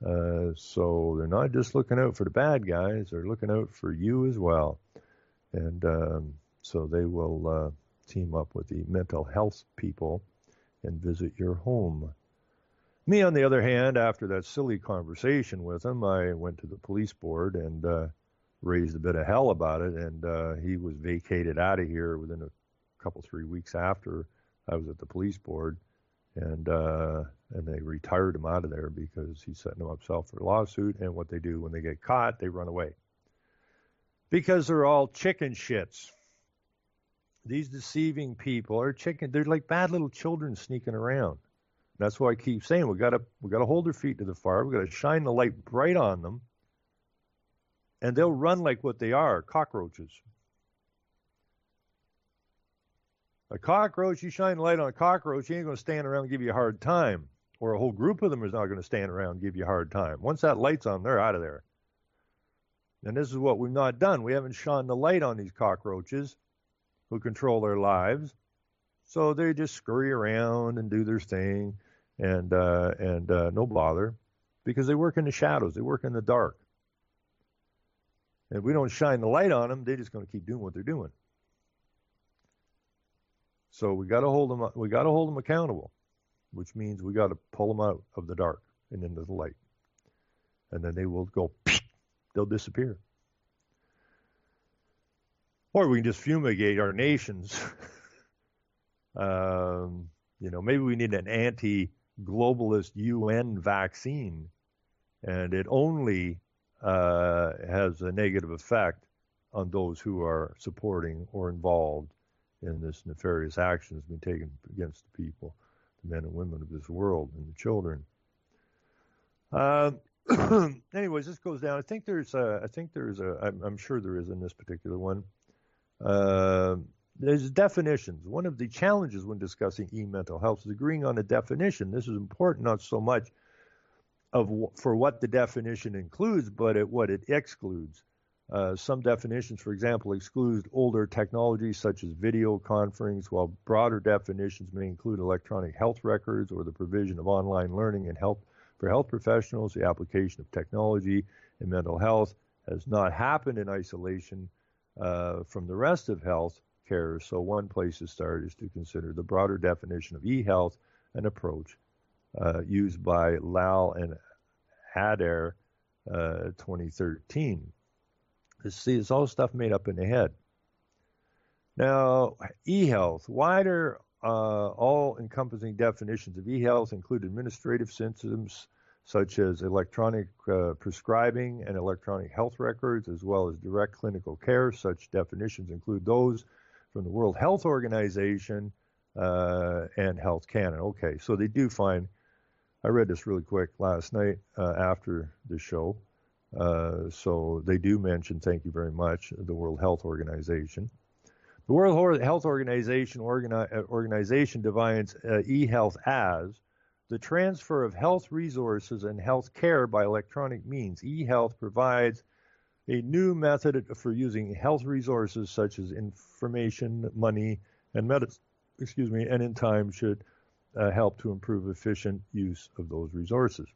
Uh, so they're not just looking out for the bad guys, they're looking out for you as well. And um, so they will uh, team up with the mental health people and visit your home. Me, on the other hand, after that silly conversation with him, I went to the police board and uh, raised a bit of hell about it, and uh, he was vacated out of here within a couple, three weeks after I was at the police board, and uh, and they retired him out of there because he's setting himself for a lawsuit, and what they do when they get caught, they run away. Because they're all chicken shits. These deceiving people are chicken, they're like bad little children sneaking around. That's why I keep saying we gotta we gotta hold their feet to the fire. We gotta shine the light bright on them, and they'll run like what they are, cockroaches. A cockroach, you shine the light on a cockroach, he ain't gonna stand around and give you a hard time, or a whole group of them is not gonna stand around and give you a hard time. Once that light's on, they're out of there. And this is what we've not done. We haven't shone the light on these cockroaches who control their lives. So they just scurry around and do their thing, and uh, and uh, no bother, because they work in the shadows. They work in the dark. And if we don't shine the light on them, they're just going to keep doing what they're doing. So we got to hold them. We got to hold them accountable, which means we got to pull them out of the dark and into the light, and then they will go. They'll disappear. Or we can just fumigate our nations. Um, you know, maybe we need an anti-globalist U N vaccine, and it only uh, has a negative effect on those who are supporting or involved in this nefarious action that's been taken against the people, the men and women of this world, and the children. Uh, anyways, this goes down. I think there's a, I think there's a, I'm, I'm sure there is in this particular one. Uh, There's definitions. One of the challenges when discussing e-mental health is agreeing on a definition. This is important, not so much of for what the definition includes, but at what it excludes. Uh, some definitions, for example, exclude older technologies such as video conferencing, while broader definitions may include electronic health records or the provision of online learning and help for health professionals. The application of technology in mental health has not happened in isolation uh, from the rest of health care. So one place to start is to consider the broader definition of e-health, an approach uh, used by Lal and Adair, uh, twenty thirteen. See, it's all stuff made up in the head. Now, e-health, wider uh, all-encompassing definitions of e-health include administrative systems such as electronic uh, prescribing and electronic health records, as well as direct clinical care. Such definitions include those from the World Health Organization uh, and Health Canada. Okay, so they do find, I read this really quick last night uh, after the show, uh, so they do mention, thank you very much, the World Health Organization. The World Health Organization organi- organization defines uh, e-health as the transfer of health resources and health care by electronic means. E-health provides a new method for using health resources such as information, money, and medicine, excuse me, and in time should uh, help to improve efficient use of those resources.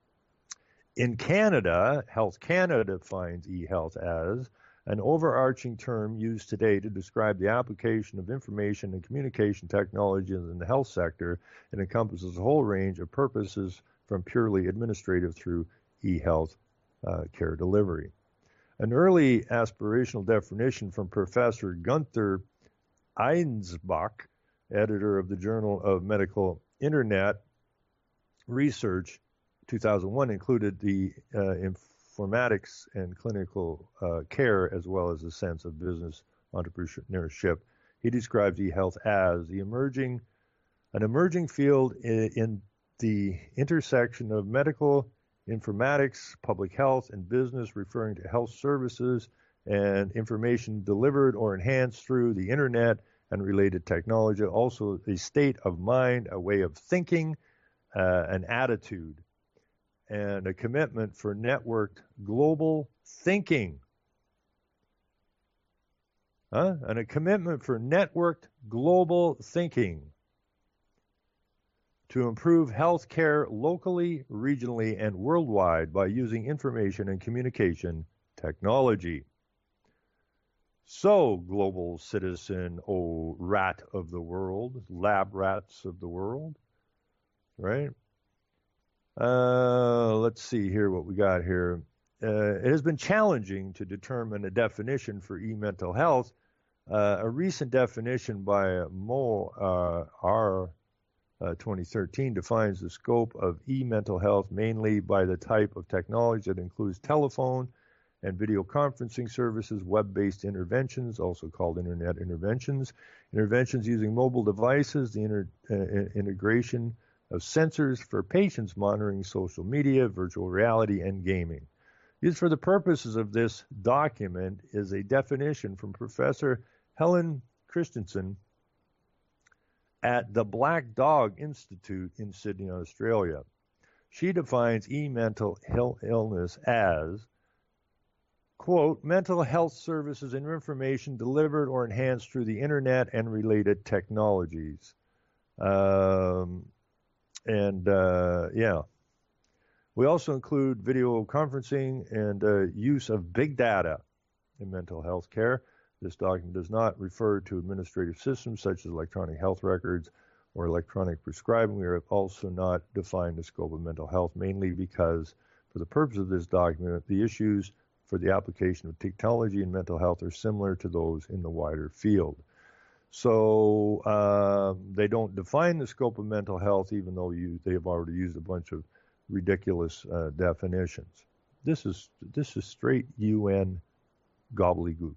In Canada, Health Canada defines e-health as an overarching term used today to describe the application of information and communication technologies in the health sector, and encompasses a whole range of purposes from purely administrative through e-health uh, care delivery. An early aspirational definition from Professor Gunther Einsbach, editor of the Journal of Medical Internet Research, two thousand one, included the uh, informatics and clinical uh, care, as well as a sense of business entrepreneurship. He describes e-health as the emerging, an emerging field in, in the intersection of medical, informatics, public health, and business, referring to health services and information delivered or enhanced through the internet and related technology. Also, a state of mind, a way of thinking, uh, an attitude, and a commitment for networked global thinking. Huh? And a commitment for networked global thinking to improve health care locally, regionally, and worldwide by using information and communication technology. So, global citizen, oh rat of the world, lab rats of the world, right? Uh, let's see here what we got here. Uh, it has been challenging to determine a definition for e-mental health. Uh, a recent definition by Mo uh, R. Uh, twenty thirteen defines the scope of e-mental health mainly by the type of technology that includes telephone and video conferencing services, web-based interventions, also called internet interventions, interventions using mobile devices, the inter, uh, integration of sensors for patients monitoring social media, virtual reality, and gaming. Used for the purposes of this document is a definition from Professor Helen Christensen at the Black Dog Institute in Sydney, Australia. She defines e-mental illness as, quote, mental health services and information delivered or enhanced through the internet and related technologies. Um, and, uh, yeah. We also include video conferencing and uh, use of big data in mental health care. This document does not refer to administrative systems such as electronic health records or electronic prescribing. We have also not defined the scope of mental health, mainly because for the purpose of this document, the issues for the application of technology in mental health are similar to those in the wider field. So uh, they don't define the scope of mental health, even though you, they have already used a bunch of ridiculous uh, definitions. This is this is straight U N gobbledygook.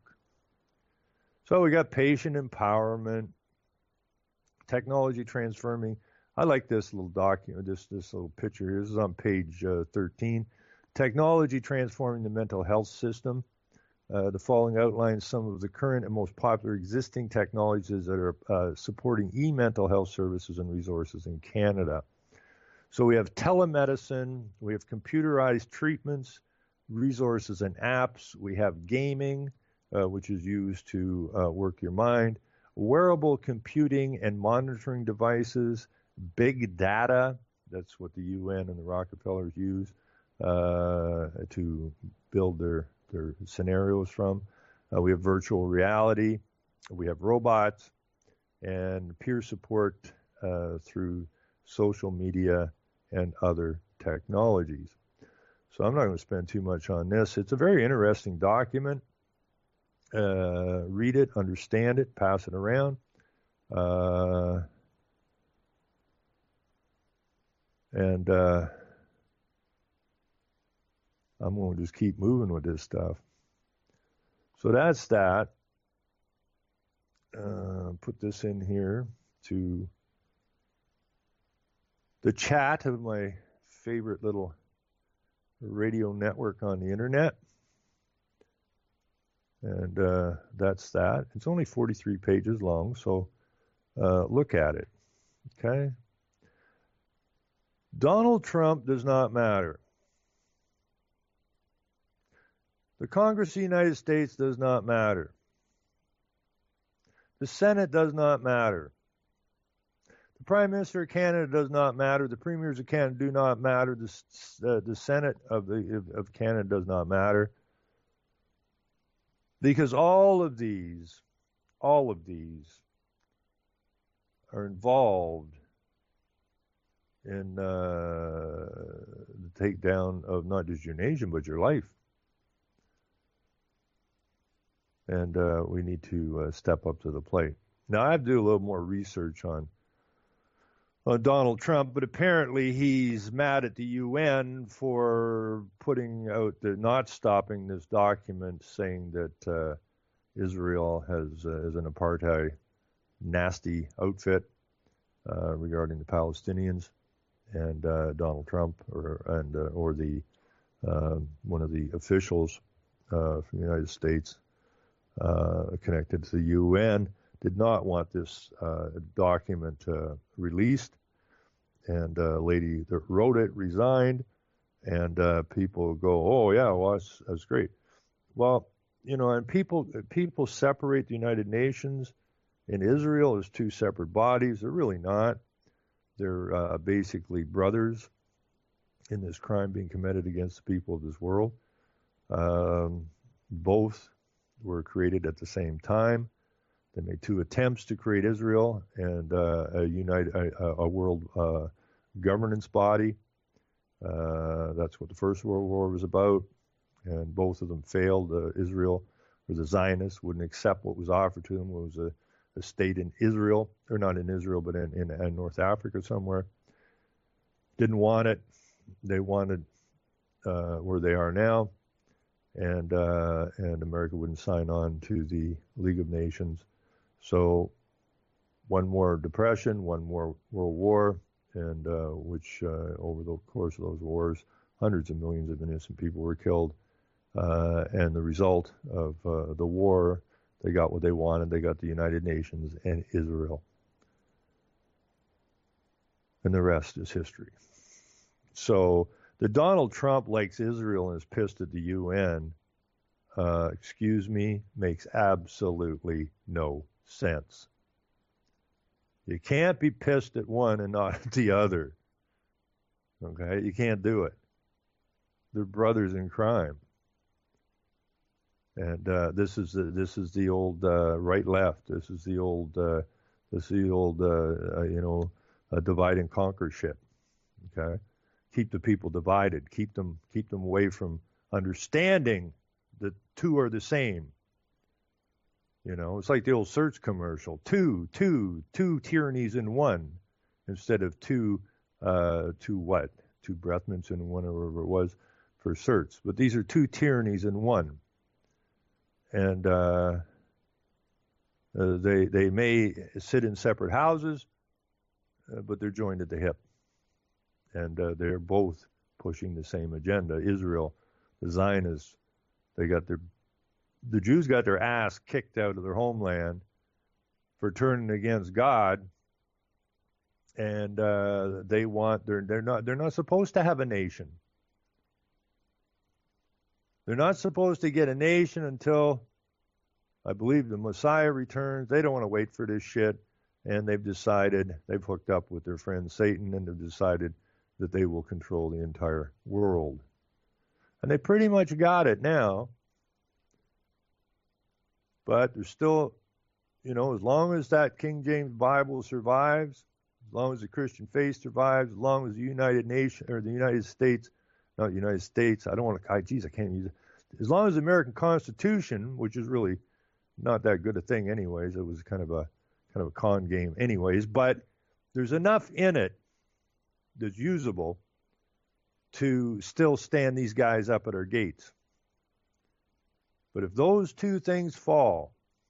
So we got patient empowerment, technology transforming. I like this little document, this this little picture here. This is on page uh, thirteen. Technology transforming the mental health system. Uh, the following outlines some of the current and most popular existing technologies that are uh, supporting e-mental health services and resources in Canada. So we have telemedicine, we have computerized treatments, resources and apps, we have gaming, uh, which is used to uh, work your mind, wearable computing and monitoring devices, big data, that's what the U N and the Rockefellers use uh, to build their, their scenarios from. Uh, we have virtual reality, we have robots, and peer support uh, through social media and other technologies. So I'm not going to spend too much on this. It's a very interesting document. Uh, read it, understand it, pass it around. Uh, and uh, I'm going to just keep moving with this stuff. So that's that. Uh, put this in here to the chat of my favorite little radio network on the internet. And uh, that's that. It's only forty-three pages long, so uh, look at it. Okay? Donald Trump does not matter. The Congress of the United States does not matter. The Senate does not matter. The Prime Minister of Canada does not matter. The Premiers of Canada do not matter. The, uh, the Senate of, the, of, of Canada does not matter. Because all of these, all of these are involved in uh, the takedown of not just your nation, but your life. And uh, we need to uh, step up to the plate. Now, I have to do a little more research on Uh, Donald Trump, but apparently he's mad at the U N for putting out, the, not stopping this document saying that uh, Israel has uh, is an apartheid nasty outfit uh, regarding the Palestinians, and uh, Donald Trump or and uh, or the uh, one of the officials uh, from the United States uh, connected to the U N did not want this uh, document uh, released, and a uh, lady that wrote it resigned, and uh, people go, oh yeah, well that's, that's great. Well, you know, and people people separate the United Nations and Israel as two separate bodies. They're really not. They're uh, basically brothers in this crime being committed against the people of this world. Um, both were created at the same time. They made two attempts to create Israel and uh, a, unite, a, a world uh, governance body. Uh, that's what the First World War was about. And both of them failed. Uh, Israel, or the Zionists, wouldn't accept what was offered to them. It was a, a state in Israel, or not in Israel, but in, in, in North Africa somewhere. Didn't want it. They wanted uh, where they are now. And uh, and America wouldn't sign on to the League of Nations. So one more depression, one more world war, and uh, which uh, over the course of those wars, hundreds of millions of innocent people were killed. Uh, and the result of uh, the war, they got what they wanted. They got the United Nations and Israel. And the rest is history. So the Donald Trump likes Israel and is pissed at the U N, uh, excuse me, makes absolutely no sense. You can't be pissed at one and not at the other. Okay? You can't do it. They're brothers in crime. And uh, this is the, this is the old uh, right-left. This is the old uh, this is the old uh, uh, you know uh, divide and conquer shit. Okay, keep the people divided. Keep them keep them away from understanding that two are the same. You know, it's like the old search commercial: two, two, two tyrannies in one, instead of two, uh, two what? Two breath mints in one, or whatever it was for search. But these are two tyrannies in one. And uh, uh, they they may sit in separate houses, uh, but they're joined at the hip, and uh, they're both pushing the same agenda. Israel, the Zionists, they got their the Jews got their ass kicked out of their homeland for turning against God, and uh, they want they're they're not they're not supposed to have a nation. They're not supposed to get a nation until, I believe, the Messiah returns. They don't want to wait for this shit. And they've decided, they've hooked up with their friend Satan, and they've decided that they will control the entire world. And they pretty much got it now. But there's still, you know, as long as that King James Bible survives, as long as the Christian faith survives, as long as the United Nation, or the United States, not the United States, I don't want to, I, geez, I can't use it. As long as the American Constitution, which is really not that good a thing anyways, it was kind of a kind of a con game anyways, but there's enough in it that's usable to still stand these guys up at our gates. But if those two things fall,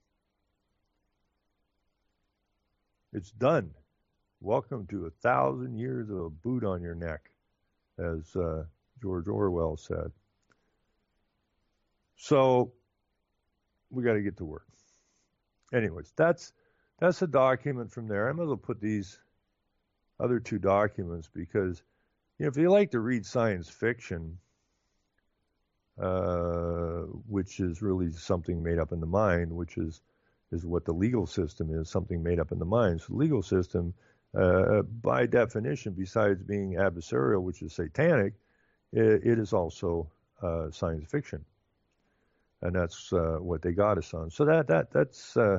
it's done. Welcome to a thousand years of a boot on your neck, as uh, George Orwell said. So we got to get to work. Anyways, that's that's a document from there. I'm going to put these other two documents because, you know, if you like to read science fiction, uh, which is really something made up in the mind, which is is what the legal system is, something made up in the mind. So the legal system, uh, by definition, besides being adversarial, which is satanic, it, it is also uh, science fiction. And that's uh, what they got us on. So that that that's uh,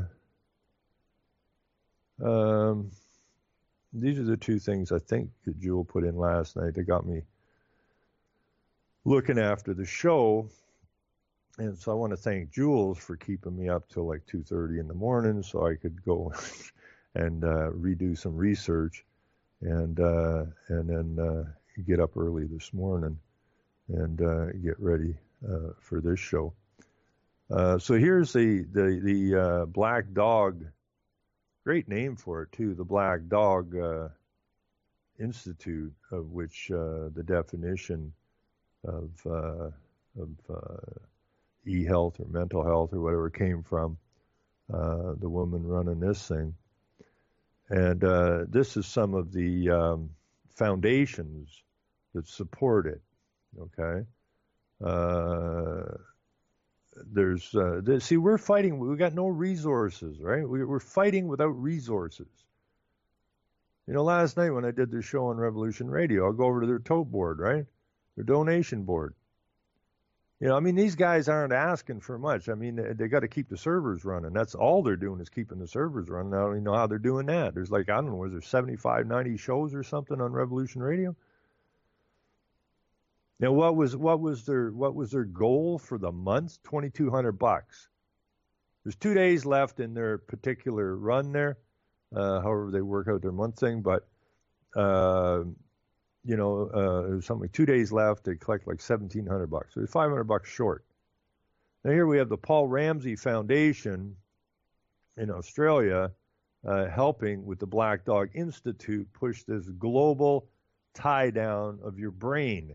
um, these are the two things I think that Jewel put in last night that got me looking after the show. And so I want to thank Jules for keeping me up till like two thirty in the morning so I could go and uh, redo some research and uh, and then uh, get up early this morning and uh, get ready uh, for this show. Uh, so here's the the the uh, Black Dog, great name for it too, the Black Dog uh, Institute, of which uh, the definition of uh, of uh, e-health or mental health or whatever came from uh, the woman running this thing, and uh, this is some of the um, foundations that support it. Okay. Uh, There's, uh, this, see, we're fighting, we got no resources, right? We, we're fighting without resources. You know, last night when I did the show on Revolution Radio, I'll go over to their tote board, right? Their donation board. You know, I mean, these guys aren't asking for much. I mean, they, they got to keep the servers running. That's all they're doing is keeping the servers running. I don't even know how they're doing that. There's like, I don't know, is there seventy-five, ninety shows or something on Revolution Radio? Now, what was what was their what was their goal for the month? twenty-two hundred bucks. There's two days left in their particular run there. Uh, however they work out their month thing, but uh, you know, uh, there's something like two days left. They collect like seventeen hundred bucks. So they're five hundred bucks short. Now here we have the Paul Ramsey Foundation in Australia uh, helping with the Black Dog Institute push this global tie down of your brain.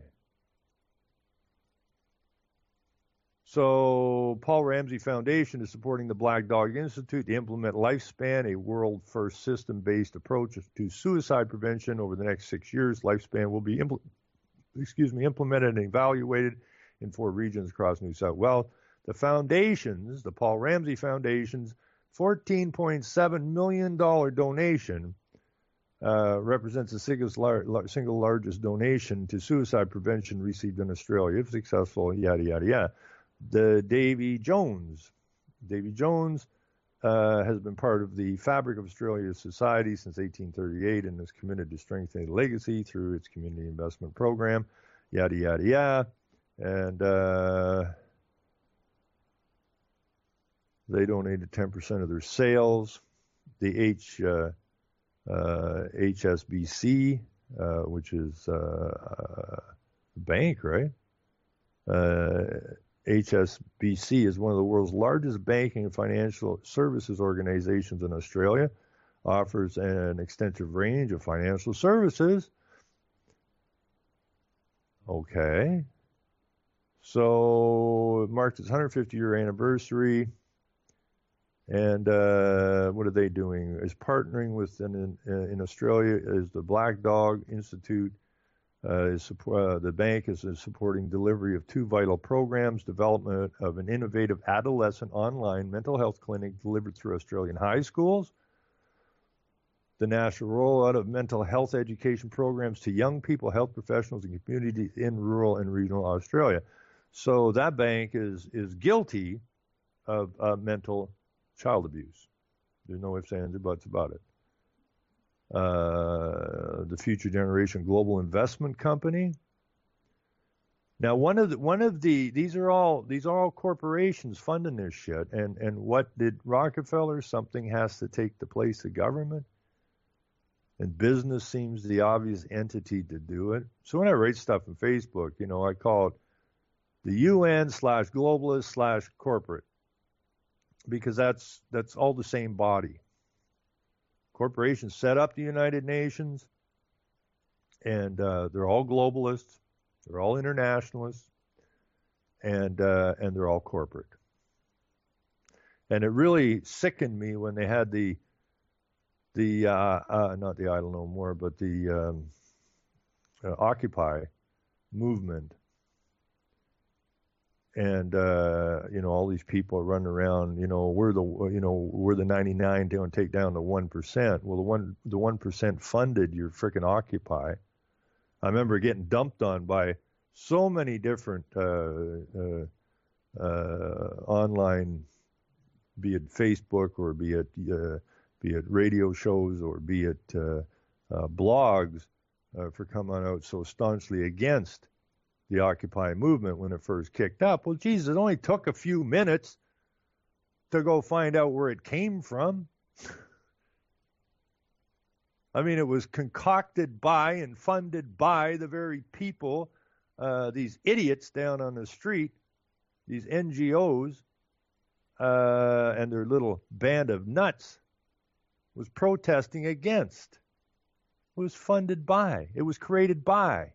So Paul Ramsey Foundation is supporting the Black Dog Institute to implement Lifespan, a world-first system-based approach to suicide prevention over the next six years. Lifespan will be impl- excuse me, implemented and evaluated in four regions across New South Wales. The foundations, the Paul Ramsey Foundation's fourteen point seven million dollars donation uh, represents the single, lar- single largest donation to suicide prevention received in Australia. If successful, yada, yada, yada. The Davy Jones. Davy Jones uh, has been part of the fabric of Australia's society since eighteen thirty-eight and is committed to strengthening the legacy through its community investment program, yada, yada, yada. And uh, they donated ten percent of their sales. The H, uh, uh, H S B C, uh, which is uh, a bank, right? Uh, H S B C is one of the world's largest banking and financial services organizations in Australia, offers an extensive range of financial services. Okay. So it marked its one hundred fifty year anniversary. And uh, what are they doing? Is partnering with, in, in Australia, is the Black Dog Institute. Uh, is, uh, the bank is, is supporting delivery of two vital programs, development of an innovative adolescent online mental health clinic delivered through Australian high schools, the national rollout of mental health education programs to young people, health professionals, and communities in rural and regional Australia. So that bank is, is guilty of uh, mental child abuse. There's no ifs, ands, or buts about it. Uh, the Future Generation Global Investment Company. Now, one of the one of the these are all these are all corporations funding this shit. And and what did Rockefeller? Something has to take the place of government, and business seems the obvious entity to do it. So when I write stuff on Facebook, you know, I call it the U N slash globalist slash corporate, because that's that's all the same body. Corporations set up the United Nations, and uh, they're all globalists, they're all internationalists, and uh, and they're all corporate. And it really sickened me when they had the the uh, uh, not the Idle No More, but the um, uh, Occupy movement. And, uh, you know, all these people are running around, you know, we're the, you know, we're the ninety-nine to take down the one percent. Well, the one, the one percent funded your frickin' Occupy. I remember getting dumped on by so many different, uh, uh, uh, online, be it Facebook or be it, uh, be it radio shows or be it, uh, uh, blogs, uh, for coming out so staunchly against the Occupy movement when it first kicked up. Well, Jesus, it only took a few minutes to go find out where it came from. I mean, it was concocted by and funded by the very people, uh, these idiots down on the street, these N G Os, uh, and their little band of nuts was protesting against. It was funded by. It was created by.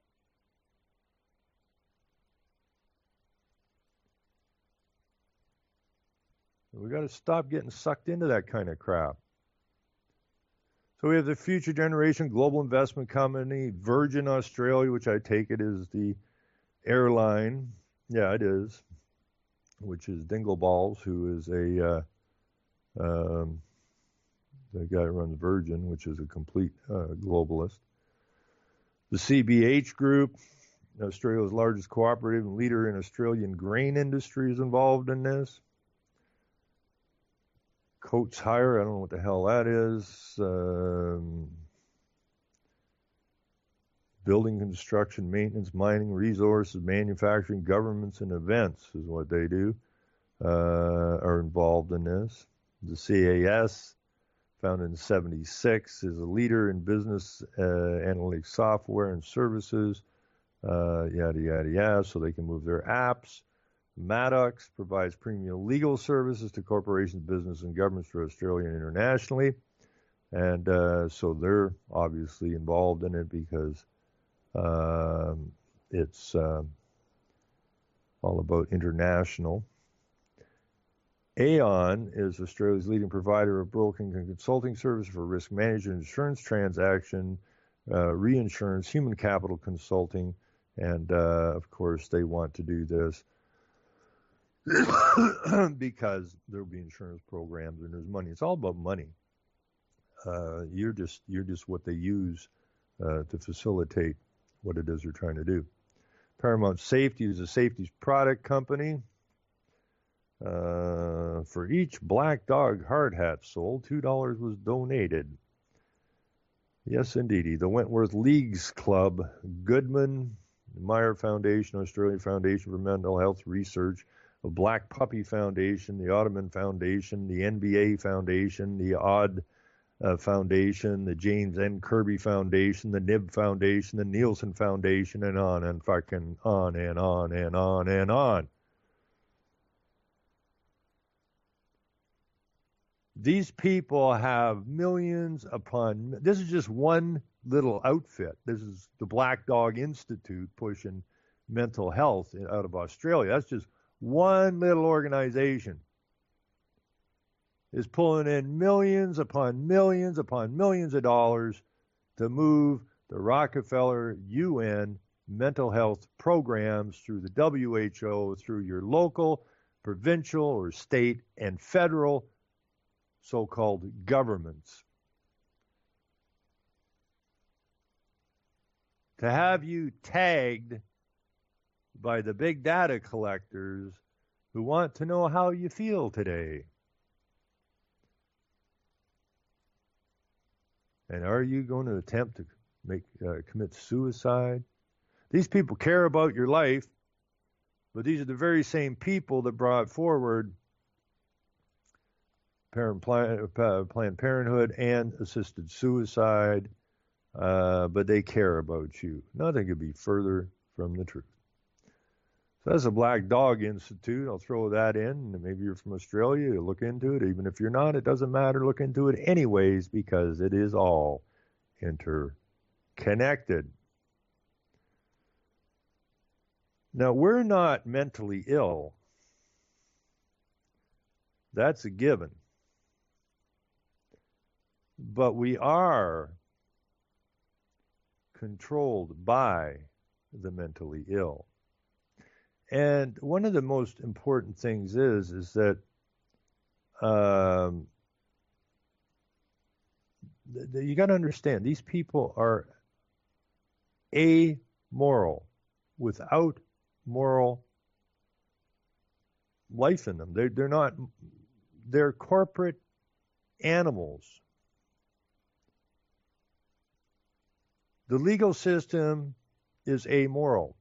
We got to stop getting sucked into that kind of crap. So we have the Future Generation Global Investment Company, Virgin Australia, which I take it is the airline. Yeah, it is. Which is Dingleballs, who is a uh, um, the guy who runs Virgin, which is a complete uh, globalist. The C B H Group, Australia's largest cooperative and leader in Australian grain industry, is involved in this. Coates Hire, I don't know what the hell that is. Um, building, construction, maintenance, mining, resources, manufacturing, governments, and events is what they do, uh, are involved in this. The C A S, founded in seventy-six, is a leader in business uh, analytics software and services, uh, yada, yada, yada, so they can move their apps. Maddox provides premium legal services to corporations, business, and governments for Australia and internationally. And uh, so they're obviously involved in it because um, it's uh, all about international. Aon is Australia's leading provider of broking and consulting service for risk management, insurance transaction, uh, reinsurance, human capital consulting, and uh, of course they want to do this because there'll be insurance programs and there's money. It's all about money. Uh, you're just you're just what they use uh, to facilitate what it is they're trying to do. Paramount Safety is a safety product company. Uh, for each Black Dog hard hat sold, two dollars was donated. Yes, indeedy. The Wentworth Leagues Club, Goodman, Meyer Foundation, Australian Foundation for Mental Health Research, the Black Puppy Foundation, the Ottoman Foundation, the N B A Foundation, the Odd uh, Foundation, the James N. Kirby Foundation, the Nib Foundation, the Nielsen Foundation, and on and fucking on and on and on and on. These people have millions upon, this is just one little outfit. This is the Black Dog Institute pushing mental health out of Australia. That's just one little organization is pulling in millions upon millions upon millions of dollars to move the Rockefeller U N mental health programs through the W H O, through your local, provincial, or state and federal so-called governments. To have you tagged by the big data collectors who want to know how you feel today. And are you going to attempt to make uh, commit suicide? These people care about your life, but these are the very same people that brought forward Planned Parenthood and assisted suicide, uh, but they care about you. Nothing could be further from the truth. So that's the Black Dog Institute. I'll throw that in. Maybe you're from Australia, you look into it. Even if you're not, it doesn't matter. Look into it anyways because it is all interconnected. Now, we're not mentally ill. That's a given. But we are controlled by the mentally ill. And one of the most important things is, is that um, th- th- you got to understand, these people are amoral, without moral life in them. They're, they're not, they're corporate animals. The legal system is amoral.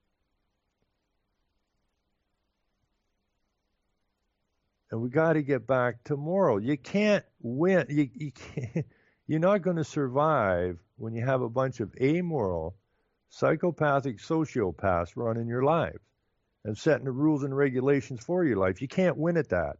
And we got to get back to moral. You can't win. You, you can't, you're not going to survive when you have a bunch of amoral, psychopathic sociopaths running your lives and setting the rules and regulations for your life. You can't win at that.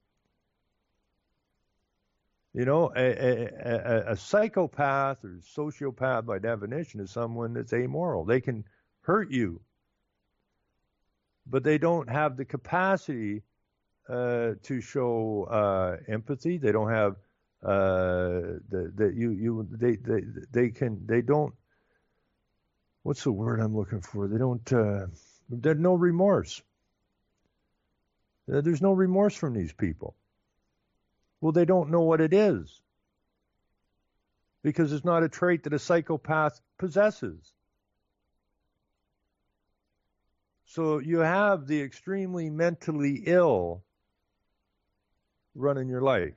You know, a, a, a, a psychopath or sociopath by definition is someone that's amoral. They can hurt you, but they don't have the capacity uh, to show uh, empathy. They don't have uh, the, the you you they they they can they don't. What's the word I'm looking for? They don't. Uh, there's no remorse. There's no remorse from these people. Well, they don't know what it is. because it's not a trait that a psychopath possesses. So you have the extremely mentally ill running your life.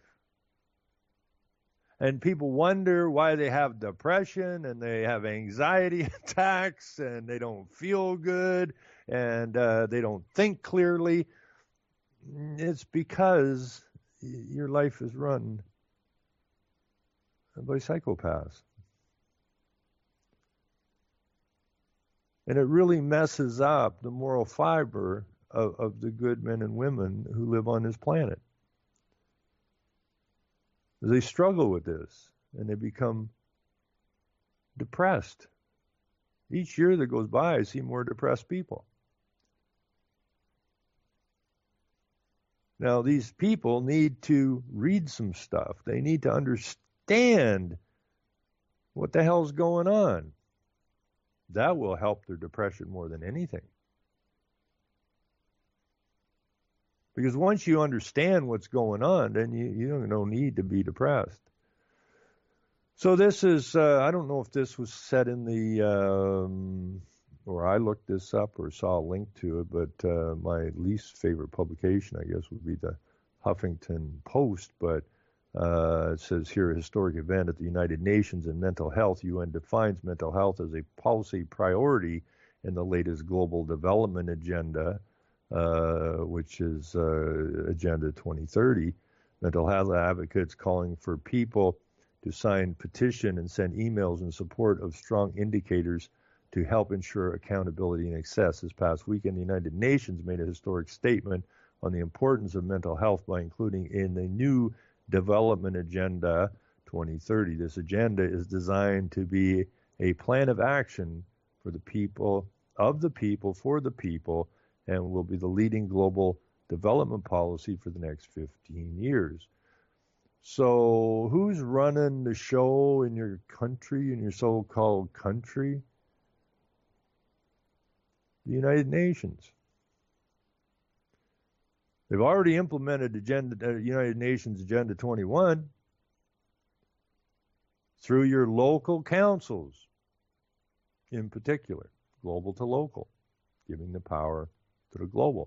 And people wonder why they have depression and they have anxiety attacks and they don't feel good and uh, they don't think clearly. It's because your life is run by psychopaths. And it really messes up the moral fiber of, of the good men and women who live on this planet. They struggle with this, and they become depressed. Each year that goes by, I see more depressed people. Now, these people need to read some stuff. They need to understand what the hell's going on. That will help their depression more than anything. Because once you understand what's going on, then you, you don't no need to be depressed. So this is, uh, I don't know if this was said in the, um, or I looked this up or saw a link to it, but uh, my least favorite publication, I guess, would be the Huffington Post. But uh, it says here, a historic event at the United Nations in mental health. U N defines mental health as a policy priority in the latest global development agenda, Uh, which is uh, Agenda twenty thirty. Mental health advocates calling for people to sign petition and send emails in support of strong indicators to help ensure accountability and access. This past weekend, the United Nations made a historic statement on the importance of mental health by including in the new Development Agenda twenty thirty. This agenda is designed to be a plan of action for the people, of the people, for the people, and will be the leading global development policy for the next fifteen years. So who's running the show in your country, in your so-called country? The United Nations. They've already implemented agenda, uh, United Nations Agenda twenty-one through your local councils, in particular, global to local, giving the power to the global.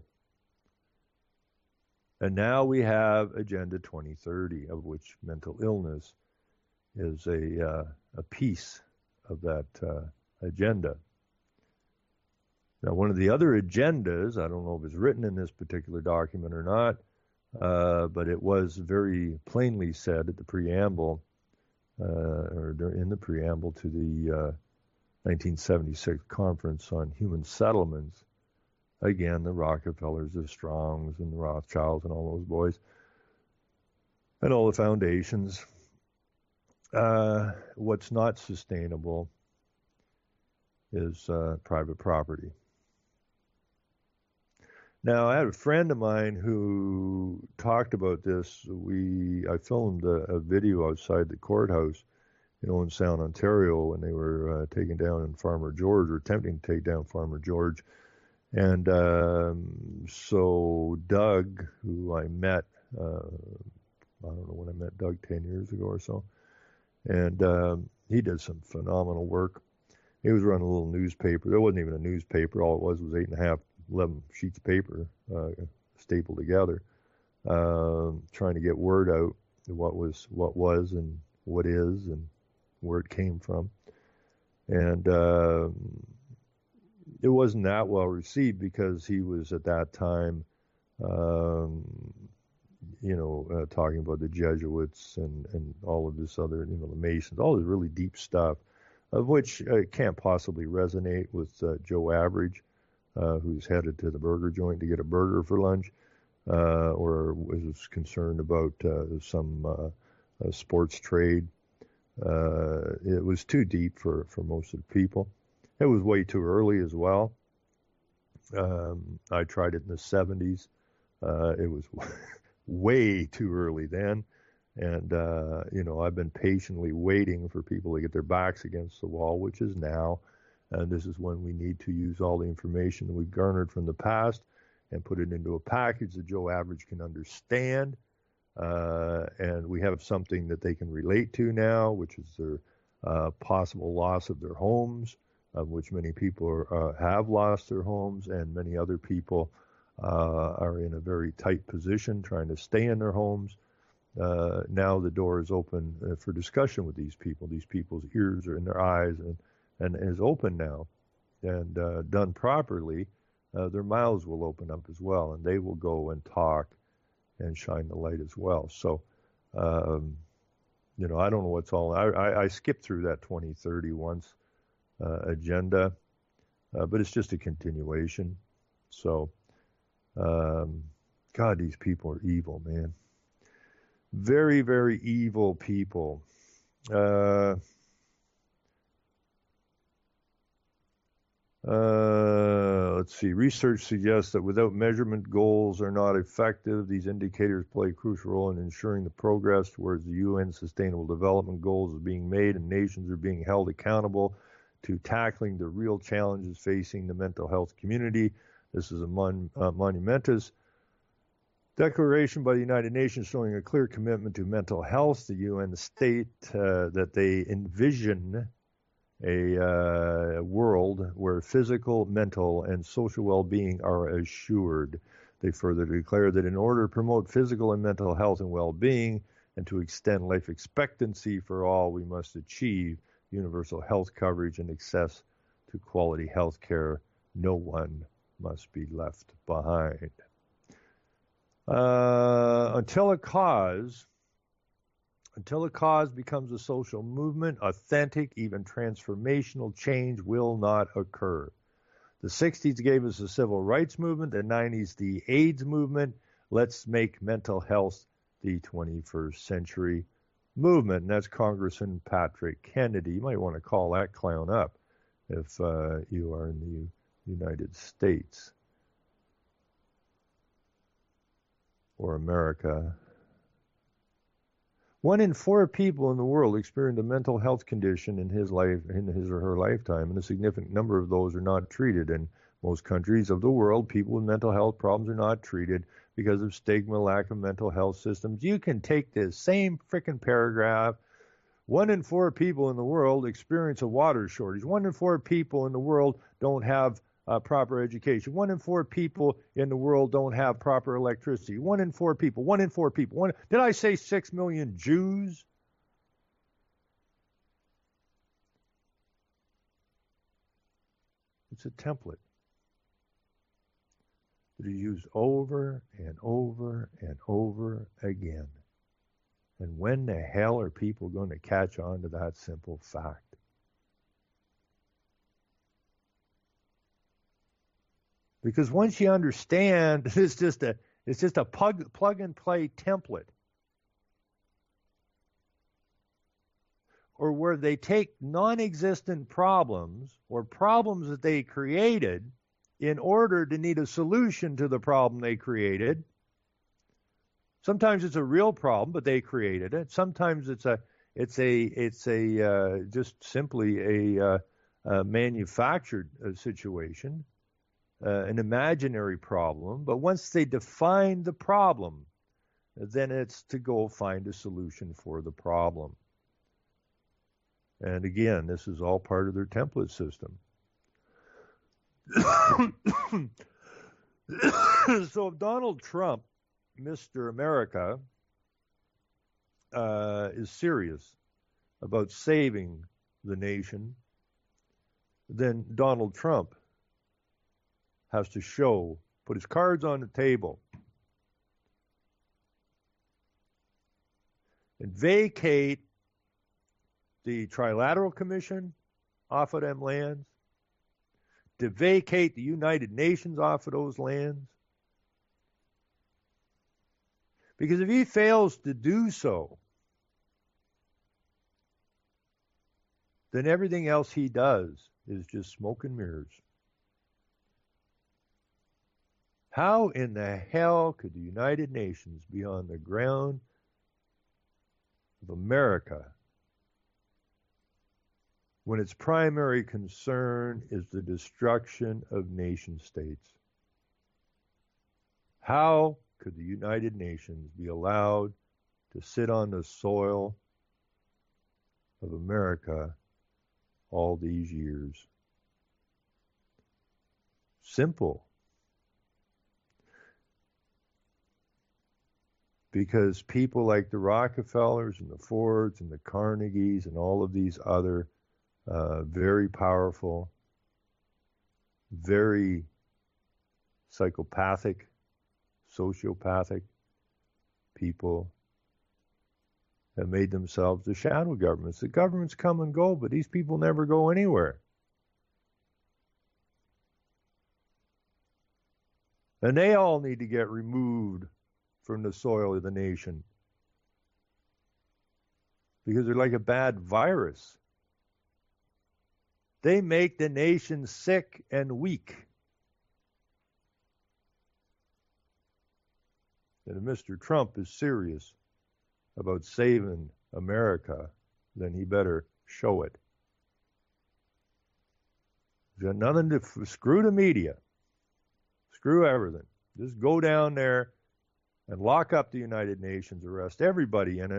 And now we have Agenda twenty thirty, of which mental illness is a uh, a piece of that uh, agenda. Now, one of the other agendas, I don't know if it's written in this particular document or not, uh, but it was very plainly said at the preamble, uh, or in the preamble to the uh, nineteen seventy-six Conference on Human Settlements. Again, the Rockefellers, the Strongs, and the Rothschilds, and all those boys, and all the foundations. Uh, what's not sustainable is uh, private property. Now, I had a friend of mine who talked about this. We I filmed a, a video outside the courthouse in Owen Sound, Ontario, when they were uh, taking down Farmer George, or attempting to take down Farmer George. And um, so Doug, who I met, uh, I don't know when I met Doug, ten years ago or so, and um, he did some phenomenal work. He was running a little newspaper. There wasn't even a newspaper. All it was was eight and a half, eleven sheets of paper uh, stapled together, uh, trying to get word out what was what was and what is and where it came from. And uh, it wasn't that well received because he was at that time, um, you know, uh, talking about the Jesuits and, and all of this other, you know, the Masons, all this really deep stuff, of which uh, can't possibly resonate with uh, Joe Average, uh, who's headed to the burger joint to get a burger for lunch, uh, or was concerned about uh, some uh, uh, sports trade. Uh, it was too deep for, for most of the people. It was way too early as well. Um, I tried it in the seventies. Uh, it was way too early then. And, uh, you know, I've been patiently waiting for people to get their backs against the wall, which is now. And this is when we need to use all the information that we've garnered from the past and put it into a package that Joe Average can understand. Uh, and we have something that they can relate to now, which is their uh, possible loss of their homes, of which many people are, uh, have lost their homes, and many other people uh, are in a very tight position trying to stay in their homes. Uh, now the door is open uh, for discussion with these people. These people's ears are in their eyes and, and is open now. And uh, done properly, uh, their mouths will open up as well, and they will go and talk and shine the light as well. So, um, you know, I don't know what's all. I, I, I skipped through that twenty thirty once uh, agenda, uh, but it's just a continuation. So, um, God, these people are evil, man. Very, very evil people. Uh, uh, let's see. Research suggests that without measurement, goals are not effective. These indicators play a crucial role in ensuring the progress towards the U N Sustainable Development Goals is being made, and nations are being held accountable to tackling the real challenges facing the mental health community. This is a mon- uh, monumentous declaration by the United Nations showing a clear commitment to mental health. The U N state uh, that they envision a uh, world where physical, mental, and social well-being are assured. They further declare that in order to promote physical and mental health and well-being and to extend life expectancy for all, we must achieve universal health coverage and access to quality health care. No one must be left behind. Uh, until a cause, until a cause becomes a social movement, authentic, even transformational change will not occur. The sixties gave us the civil rights movement, the nineties the AIDS movement. Let's make mental health the twenty-first century movement. And that's Congressman Patrick Kennedy. You might want to call that clown up if uh, you are in the United States or America. One in four people in the world experience a mental health condition in his life, in his or her lifetime, and a significant number of those are not treated. In most countries of the world, people with mental health problems are not treated because of stigma, lack of mental health systems. You can take this same frickin' paragraph. One in four people in the world experience a water shortage. One in four people in the world don't have Uh, proper education. One in four people in the world don't have proper electricity. One in four people. One in four people. One, did I say six million Jews? It's a template that is used over and over and over again. And when the hell are people going to catch on to that simple fact? Because once you understand, it's just a it's just a plug, plug and play template, or where they take non-existent problems or problems that they created in order to need a solution to the problem they created. Sometimes it's a real problem, but they created it. Sometimes it's a it's a it's a uh, just simply a, uh, a manufactured uh, situation. Uh, an imaginary problem, but once they define the problem, then it's to go find a solution for the problem. And again, this is all part of their template system. So if Donald Trump, Mister America, uh, is serious about saving the nation, then Donald Trump has to show, put his cards on the table, and vacate the Trilateral Commission off of them lands, to vacate the United Nations off of those lands. Because if he fails to do so, then everything else he does is just smoke and mirrors. How in the hell could the United Nations be on the ground of America when its primary concern is the destruction of nation states? How could the United Nations be allowed to sit on the soil of America all these years. Simple. Because people like the Rockefellers and the Fords and the Carnegies and all of these other uh, very powerful, very psychopathic, sociopathic people have made themselves the shadow governments. The governments come and go, but these people never go anywhere. And they all need to get removed from the soil of the nation. Because they're like a bad virus. They make the nation sick and weak. And if Mister Trump is serious about saving America, then he better show it. There's got nothing to screw the media. Screw everything. Just go down there and lock up the United Nations, arrest everybody in it,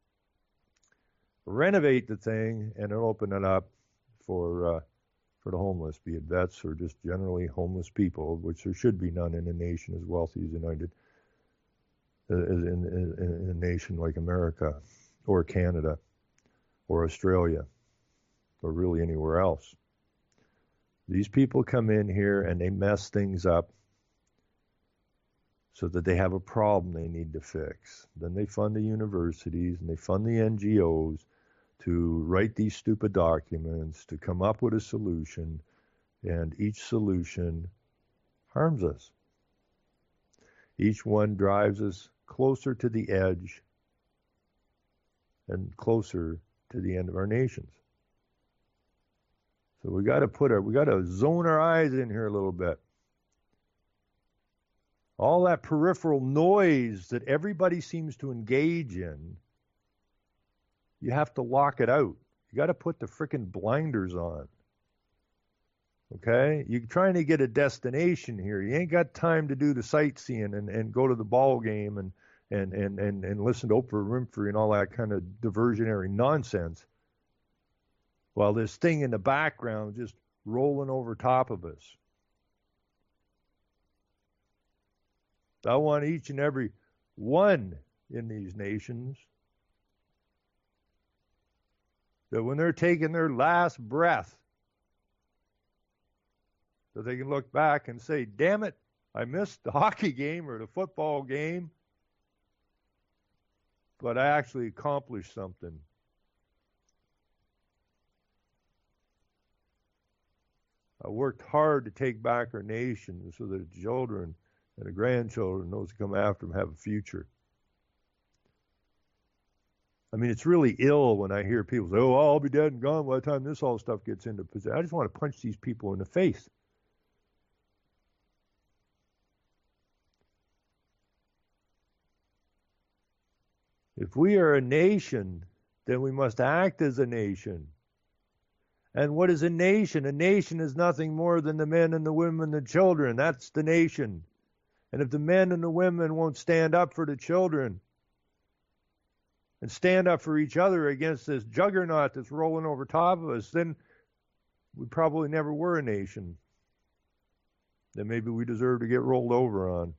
renovate the thing, and open it up for uh, for the homeless, be it vets or just generally homeless people, which there should be none in a nation as wealthy as United, uh, in, in, in a nation like America or Canada or Australia or really anywhere else. These people come in here and they mess things up so that they have a problem they need to fix. Then they fund the universities and they fund the N G Os to write these stupid documents, to come up with a solution, and each solution harms us. Each one drives us closer to the edge and closer to the end of our nations. So we got to put our, we got to zone our eyes in here a little bit. All that peripheral noise that everybody seems to engage in, you have to lock it out. You got to put the frickin' blinders on. Okay? You're trying to get a destination here. You ain't got time to do the sightseeing and, and go to the ball game and, and, and, and, and listen to Oprah Winfrey and all that kind of diversionary nonsense while this thing in the background just rolling over top of us. I want each and every one in these nations that when they're taking their last breath, that they can look back and say, damn it, I missed the hockey game or the football game, but I actually accomplished something. I worked hard to take back our nation so that the children and the grandchildren, those who come after them, have a future. I mean, it's really ill when I hear people say, oh, I'll be dead and gone by the time this all stuff gets into position. I just want to punch these people in the face. If we are a nation, then we must act as a nation. And what is a nation? A nation is nothing more than the men and the women and the children. That's the nation. And if the men and the women won't stand up for the children and stand up for each other against this juggernaut that's rolling over top of us, then we probably never were a nation. Then maybe we deserve to get rolled over on.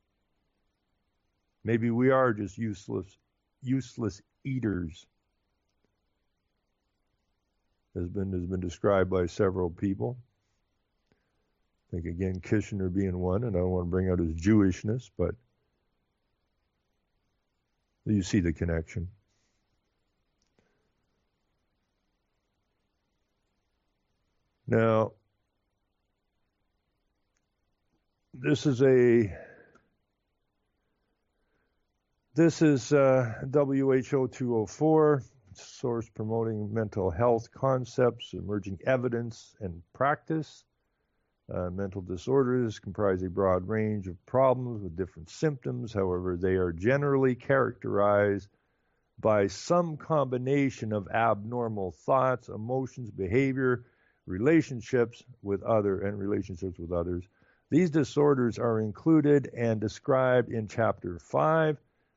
Maybe we are just useless, useless eaters. Has been has been described by several people. I think, again, Kitchener being one, and I don't want to bring out his Jewishness, but you see the connection. Now, this is a this is uh, W H O two oh four. Source promoting mental health concepts, emerging evidence and practice. Uh, mental disorders comprise a broad range of problems with different symptoms. However, they are generally characterized by some combination of abnormal thoughts, emotions, behavior, relationships with other and relationships with others. These disorders are included and described in Chapter five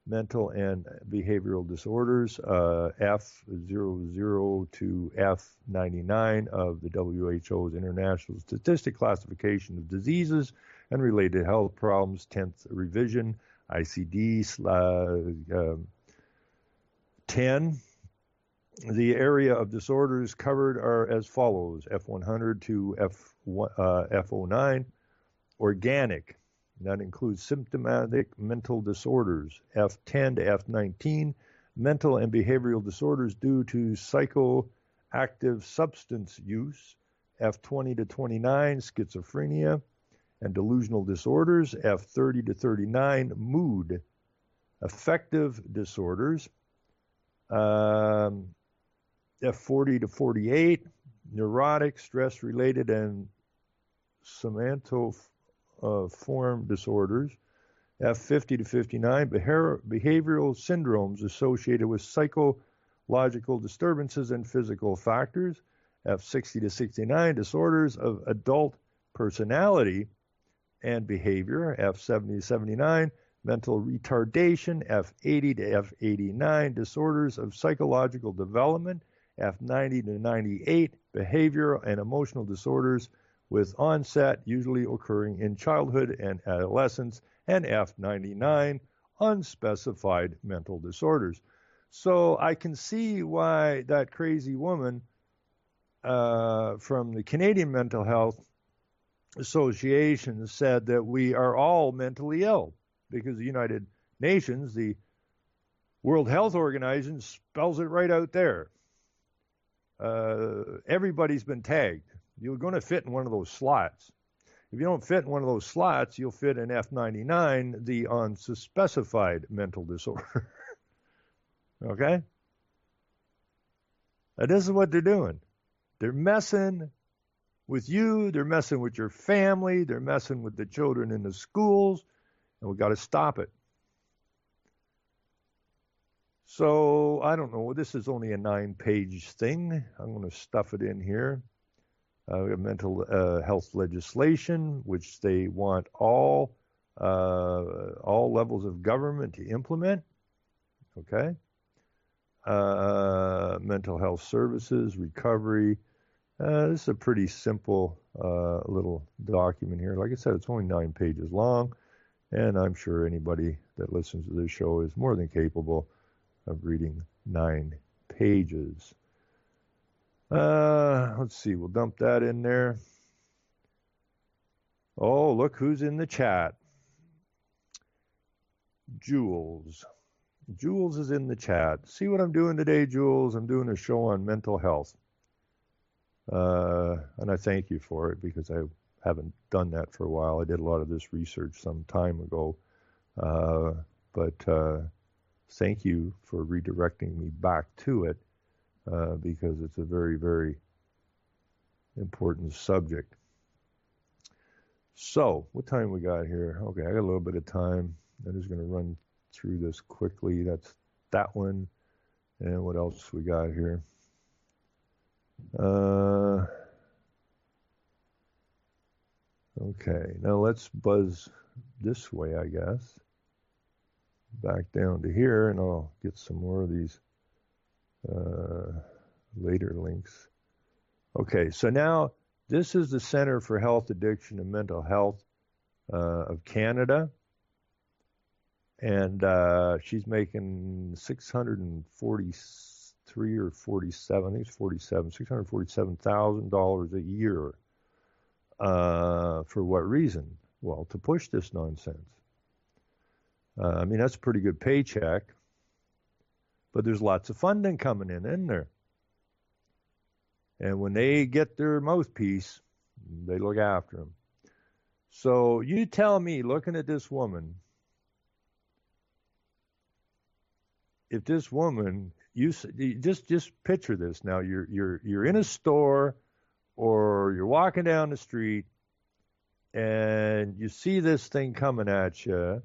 mental and behavioral disorders, uh, F zero zero to F ninety-nine of the W H O's International Statistic Classification of Diseases and Related Health Problems, tenth revision, I C D uh, um, ten. The area of disorders covered are as follows: F one hundred to F zero nine, organic. That includes symptomatic mental disorders, F ten to F nineteen, mental and behavioral disorders due to psychoactive substance use, F twenty to twenty-nine, schizophrenia and delusional disorders, F thirty to thirty-nine, mood, affective disorders, um, F forty to forty-eight, neurotic, stress-related, and somatoform Uh, form disorders, F fifty to fifty-nine, behavior, behavioral syndromes associated with psychological disturbances and physical factors, F sixty to sixty-nine, disorders of adult personality and behavior, F seventy to seventy-nine, mental retardation, F eighty to F eighty-nine, disorders of psychological development, F ninety to ninety-eight, behavioral and emotional disorders with onset usually occurring in childhood and adolescence, and F ninety-nine, unspecified mental disorders. So I can see why that crazy woman uh, from the Canadian Mental Health Association said that we are all mentally ill, because the United Nations, the World Health Organization, spells it right out there. Uh, everybody's been tagged. You're going to fit in one of those slots. If you don't fit in one of those slots, you'll fit in F ninety-nine, the unspecified mental disorder. Okay? Now, this is what they're doing. They're messing with you. They're messing with your family. They're messing with the children in the schools. And we've got to stop it. So, I don't know. This is only a nine-page thing. I'm going to stuff it in here. Uh, mental uh, health legislation, which they want all uh, all levels of government to implement. Okay. Uh, mental health services, recovery. Uh, this is a pretty simple uh, little document here. Like I said, it's only nine pages long, and I'm sure anybody that listens to this show is more than capable of reading nine pages. Uh, let's see, we'll dump that in there. Oh, look who's in the chat. Jules. Jules is in the chat. See what I'm doing today, Jules? I'm doing a show on mental health. Uh, and I thank you for it, because I haven't done that for a while. I did a lot of this research some time ago. Uh, but uh, thank you for redirecting me back to it. Uh, because it's a very, very important subject. So, what time we got here? Okay, I got a little bit of time. I'm just going to run through this quickly. That's that one. And what else we got here? Uh, okay, now let's buzz this way, I guess. Back down to here, and I'll get some more of these Uh, later links. Okay, so now this is the Center for Health, Addiction, and Mental Health uh, of Canada, and uh, she's making six hundred forty-three or forty-seven, I think it's forty-seven, six hundred forty-seven thousand dollars a year. Uh, for what reason? Well, to push this nonsense. Uh, I mean, that's a pretty good paycheck. But there's lots of funding coming in, isn't there? And when they get their mouthpiece, they look after them. So you tell me, looking at this woman, if this woman, you just just picture this now. You're you're you're in a store, or you're walking down the street, and you see this thing coming at you.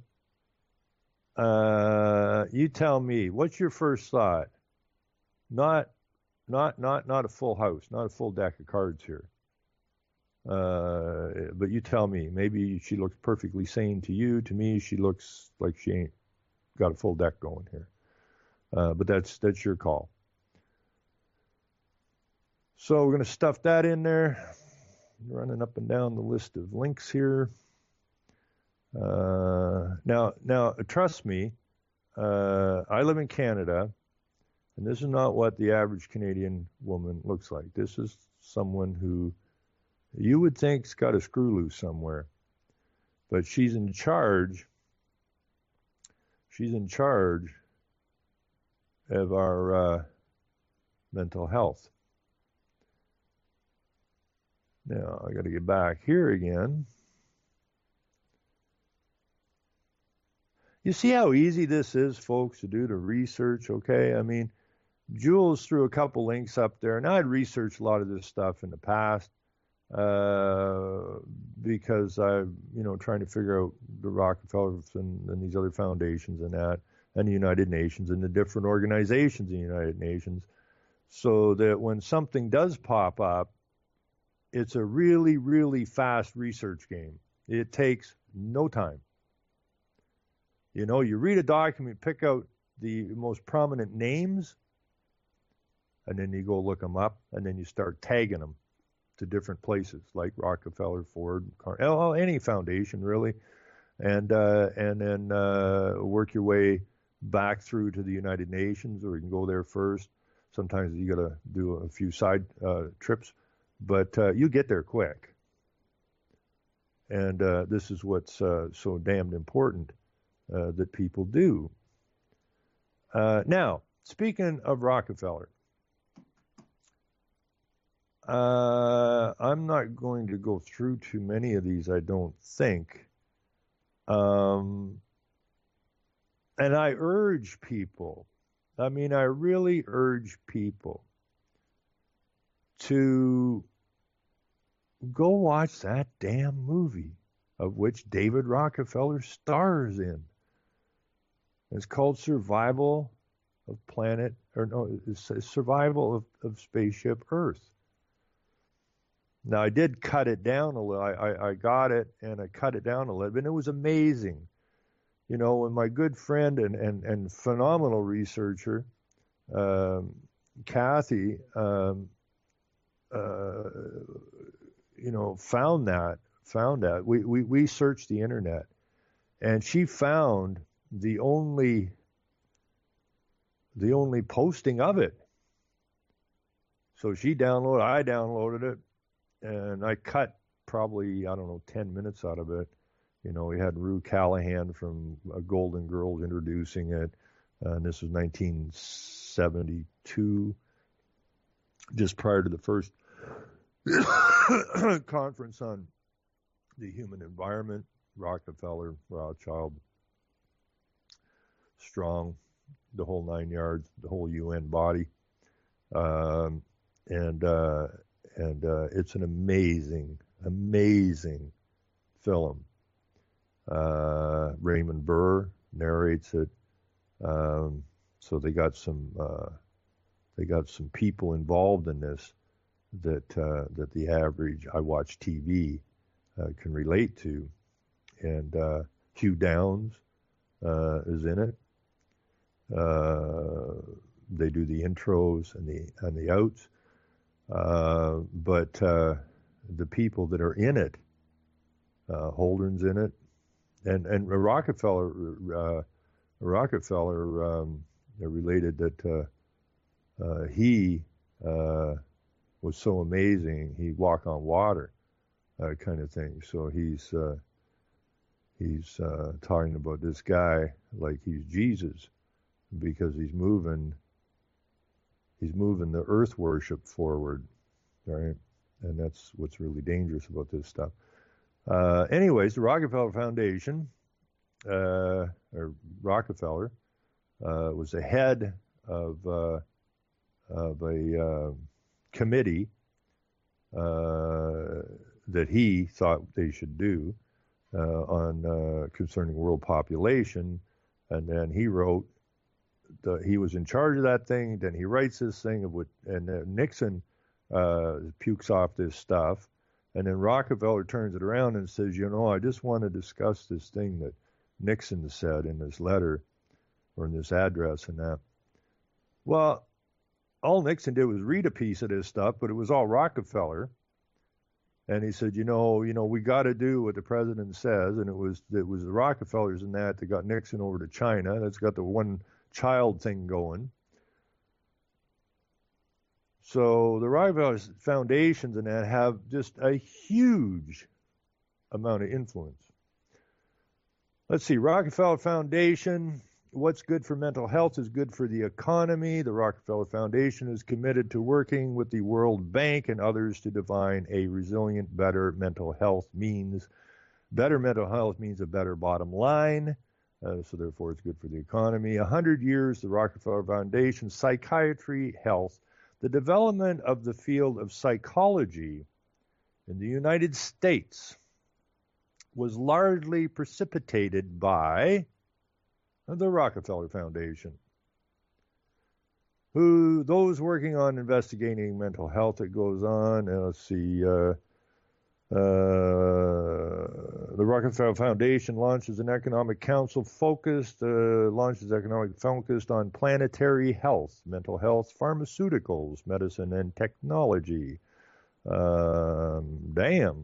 Uh, you tell me, what's your first thought? Not, not, not, not a full house, not a full deck of cards here. Uh, but you tell me, maybe she looks perfectly sane to you. To me, she looks like she ain't got a full deck going here. Uh, but that's that's your call. So we're going to stuff that in there. Running up and down the list of links here. Uh, now, now, trust me, uh, I live in Canada, and this is not what the average Canadian woman looks like. This is someone who you would think's got a screw loose somewhere, but she's in charge. She's in charge of our uh, mental health. Now, I got to get back here again. You see how easy this is, folks, to do the research, okay? I mean, Jules threw a couple links up there, and I'd researched a lot of this stuff in the past uh, because I'm, you know, trying to figure out the Rockefellers and, and these other foundations and that, and the United Nations and the different organizations in the United Nations, so that when something does pop up, it's a really, really fast research game. It takes no time. You know, you read a document, pick out the most prominent names, and then you go look them up, and then you start tagging them to different places, like Rockefeller, Ford, Car- any foundation, really, and uh, and then uh, work your way back through to the United Nations, or you can go there first. Sometimes you got to do a few side uh, trips. But uh, you get there quick. And uh, this is what's uh, so damned important uh, that people do. Uh, now, speaking of Rockefeller, uh, I'm not going to go through too many of these, I don't think. Um, and I urge people, I mean, I really urge people to go watch that damn movie of which David Rockefeller stars in. It's called Survival of Planet, or no, it's Survival of, of Spaceship Earth. Now, I did cut it down a little. I, I, I got it, and I cut it down a little bit, and it was amazing. You know, when my good friend and, and, and phenomenal researcher, um, Kathy, um, Uh, you know, found that, found that. We, we, we searched the internet, and she found the only, the only posting of it. So she downloaded, I downloaded it, and I cut probably, I don't know, ten minutes out of it. You know, we had Rue Callahan from uh, Golden Girls introducing it, uh, and this was nineteen seventy-two. Just prior to the first conference on the human environment, Rockefeller, Rothschild, Strong, the whole nine yards, the whole U N body, um, and uh, and uh, it's an amazing, amazing film. Uh, Raymond Burr narrates it, um, so they got some. Uh, They got some people involved in this that uh, that the average I watch T V uh, can relate to, and uh, Hugh Downs uh, is in it. Uh, they do the intros and the and the outs, uh, but uh, the people that are in it, uh, Holden's in it, and and Rockefeller uh, Rockefeller um, related that. Uh, Uh, he uh, was so amazing. He'd walk on water, uh, kind of thing. So he's uh, he's uh, talking about this guy like he's Jesus, because he's moving he's moving the earth worship forward, right? And that's what's really dangerous about this stuff. Uh, anyways, the Rockefeller Foundation, uh, or Rockefeller, uh, was the head of uh, of a uh, committee uh, that he thought they should do uh, on uh, concerning world population, and then he wrote. The, he was in charge of that thing. Then he writes this thing of what, and uh, Nixon uh, pukes off this stuff, and then Rockefeller turns it around and says, "You know, I just want to discuss this thing that Nixon said in this letter or in this address and that. Well, all Nixon did was read a piece of this stuff, but it was all Rockefeller. And he said, you know, you know, we got to do what the president says, and it was it was the Rockefellers and that that got Nixon over to China. That's got the one child thing going. So the Rockefeller foundations and that have just a huge amount of influence. Let's see, Rockefeller Foundation. What's good for mental health is good for the economy. The Rockefeller Foundation is committed to working with the World Bank and others to define a resilient, better mental health means. Better mental health means a better bottom line, uh, so therefore it's good for the economy. A hundred years, the Rockefeller Foundation, psychiatry, health, the development of the field of psychology in the United States was largely precipitated by the Rockefeller Foundation, who those working on investigating mental health, it goes on, and let's see, uh, uh, the Rockefeller Foundation launches an economic council focused, uh, launches economic focused on planetary health, mental health, pharmaceuticals, medicine, and technology. Um, damn.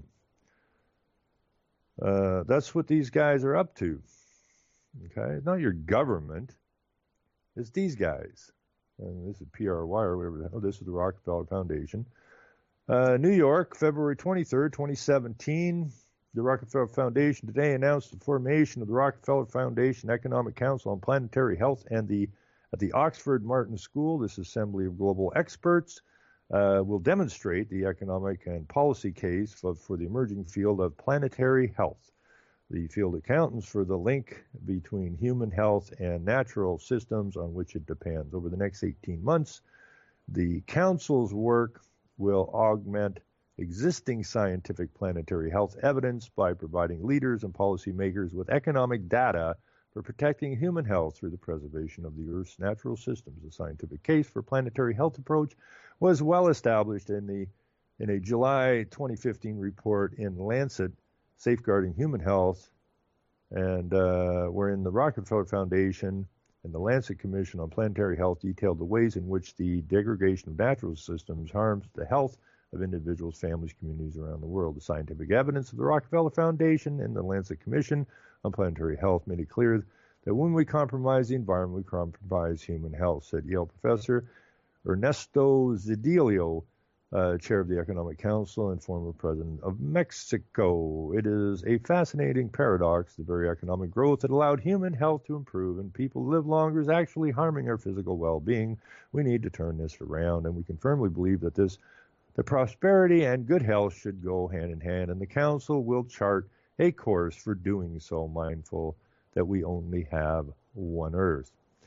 Uh, that's what these guys are up to. Okay, it's not your government. It's these guys. And this is P R Y or whatever the hell. This is the Rockefeller Foundation. Uh, New York, February twenty-third, twenty seventeen. The Rockefeller Foundation today announced the formation of the Rockefeller Foundation Economic Council on Planetary Health and the at the Oxford Martin School. This assembly of global experts uh, will demonstrate the economic and policy case for, for the emerging field of planetary health. The field accountants for the link between human health and natural systems on which it depends. Over the next eighteen months, the Council's work will augment existing scientific planetary health evidence by providing leaders and policymakers with economic data for protecting human health through the preservation of the Earth's natural systems. The scientific case for planetary health approach was well established in the in a July twenty fifteen report in Lancet, Safeguarding Human Health, and uh, wherein the Rockefeller Foundation and the Lancet Commission on Planetary Health detailed the ways in which the degradation of natural systems harms the health of individuals, families, communities around the world. The scientific evidence of the Rockefeller Foundation and the Lancet Commission on Planetary Health made it clear that when we compromise the environment, we compromise human health, said Yale professor Ernesto Zedillo, Uh, chair of the Economic Council and former president of Mexico. It is a fascinating paradox. The very economic growth that allowed human health to improve and people live longer is actually harming our physical well-being. We need to turn this around, and we can firmly believe that this, the prosperity and good health should go hand in hand, and the Council will chart a course for doing so, mindful that we only have one Earth.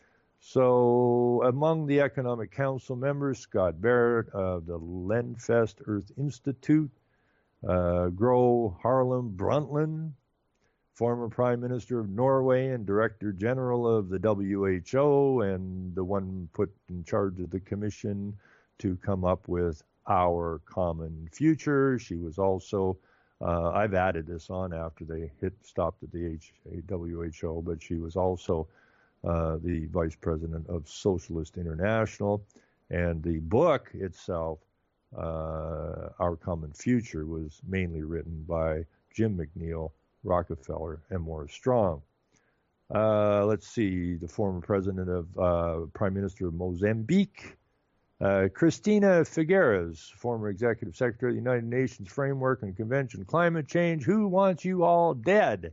So among the Economic Council members, Scott Barrett of the Lenfest Earth Institute, uh, Gro Harlem Brundtland, former Prime Minister of Norway and Director General of the W H O, and the one put in charge of the commission to come up with our common future. She was also, uh, I've added this on after they hit stopped at the H, W H O, but she was also Uh, the vice president of Socialist International, and the book itself, uh, Our Common Future, was mainly written by Jim McNeill, Rockefeller, and Morris Strong. Uh, let's see, the former president of uh, Prime Minister of Mozambique, uh, Cristina Figueres, former executive secretary of the United Nations Framework and Convention on Climate Change, who wants you all dead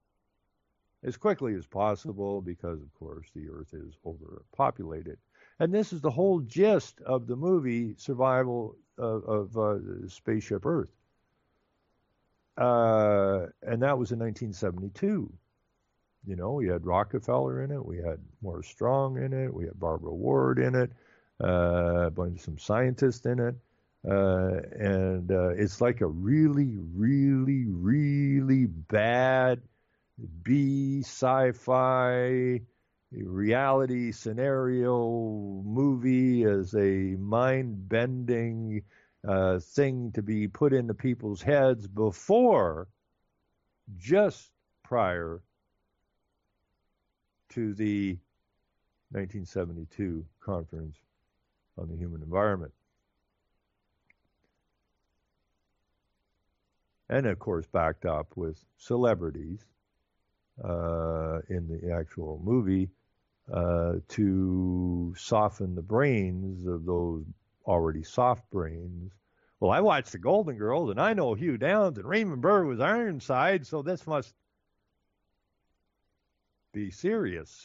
as quickly as possible because, of course, the Earth is overpopulated. And this is the whole gist of the movie Survival of, of uh, Spaceship Earth. Uh, and that was in nineteen seventy-two. You know, we had Rockefeller in it. We had Morris Strong in it. We had Barbara Ward in it. Uh, a bunch of some scientists in it. Uh, and uh, it's like a really, really, really bad B sci-fi reality scenario movie as a mind-bending uh, thing to be put into people's heads before, just prior to the nineteen seventy-two Conference on the Human Environment. And of course backed up with celebrities uh, in the actual movie uh, to soften the brains of those already soft brains. Well, I watched the Golden Girls, and I know Hugh Downs, and Raymond Burr was Ironside, so this must be serious.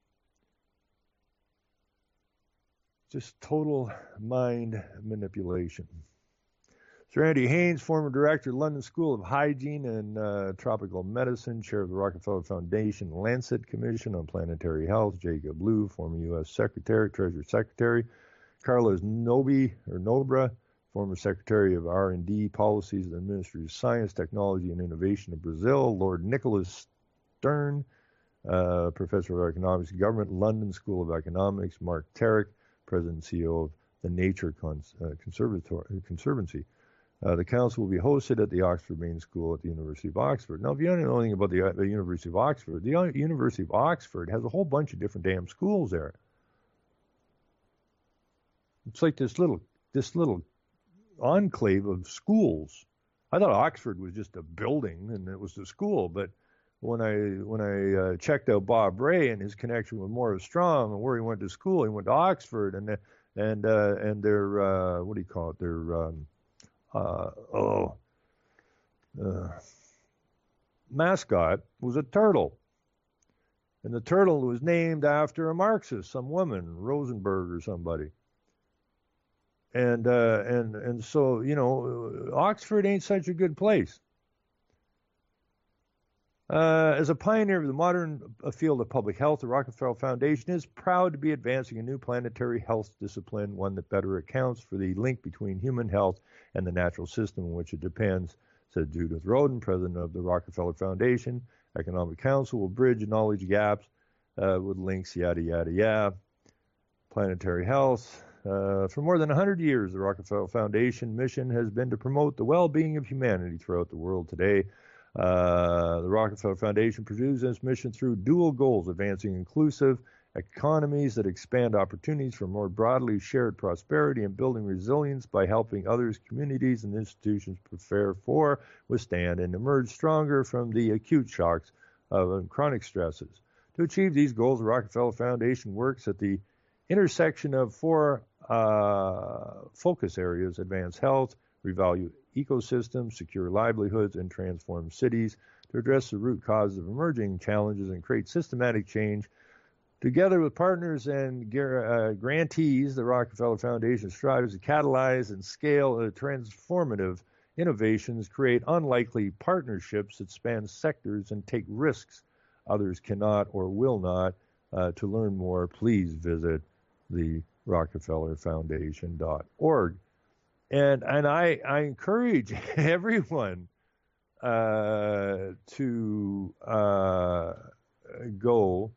Just total mind manipulation. Sir Andy Haynes, former director, London School of Hygiene and uh, Tropical Medicine, chair of the Rockefeller Foundation Lancet Commission on Planetary Health. Jacob Lew, former U S Secretary, Treasury Secretary. Carlos Nobi, or Nobra, former Secretary of R and D Policies of the Ministry of Science, Technology, and Innovation of Brazil. Lord Nicholas Stern, uh, Professor of Economics and Government, London School of Economics. Mark Tarrick, President and C E O of the Nature Cons- uh, Conservatory, Conservancy. Uh, the council will be hosted at the Oxford Main School at the University of Oxford. Now, if you don't know anything about the, uh, the University of Oxford, the uh, University of Oxford has a whole bunch of different damn schools there. It's like this little this little enclave of schools. I thought Oxford was just a building and it was the school, but when I when I uh, checked out Bob Ray and his connection with Morris Strong and where he went to school, he went to Oxford, and and uh, and their uh, what do you call it? Their um, uh, oh uh, mascot was a turtle, and the turtle was named after a Marxist, some woman, Rosenberg or somebody. And uh, and and so you know, Oxford ain't such a good place. Uh, as a pioneer of the modern field of public health, the Rockefeller Foundation is proud to be advancing a new planetary health discipline, one that better accounts for the link between human health and the natural system in which it depends, said Judith Rodin, president of the Rockefeller Foundation. Economic Council will bridge knowledge gaps uh, with links, yada, yada, yada. Planetary health. Uh, for more than one hundred years, the Rockefeller Foundation mission has been to promote the well-being of humanity throughout the world today. Uh, the Rockefeller Foundation pursues this mission through dual goals, advancing inclusive economies that expand opportunities for more broadly shared prosperity and building resilience by helping others, communities, and institutions prepare for, withstand, and emerge stronger from the acute shocks of chronic stresses. To achieve these goals, the Rockefeller Foundation works at the intersection of four uh, focus areas: advance health, revalue ecosystems, secure livelihoods, and transform cities to address the root causes of emerging challenges and create systematic change. Together with partners and uh, grantees, the Rockefeller Foundation strives to catalyze and scale uh, transformative innovations, create unlikely partnerships that span sectors, and take risks others cannot or will not. Uh, to learn more, please visit the Rockefeller Foundation dot org. And and I, I encourage everyone uh, to uh, go,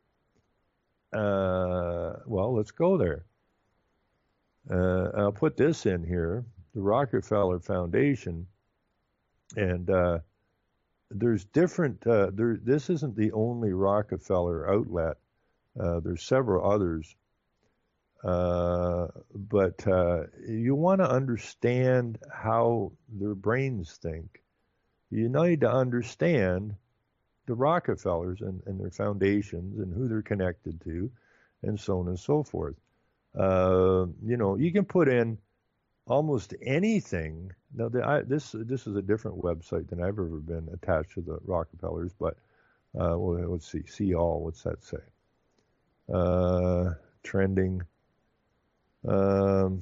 uh, well, let's go there. Uh, I'll put this in here, the Rockefeller Foundation, and uh, there's different, uh, there, this isn't the only Rockefeller outlet. Uh, there's several others. Uh, but uh, you want to understand how their brains think. You need to understand the Rockefellers and, and their foundations and who they're connected to, and so on and so forth. Uh, you know, you can put in almost anything. Now, the, I, this this is a different website than I've ever been attached to the Rockefellers, but uh, well, let's see. See all. What's that say? Uh, trending. Um,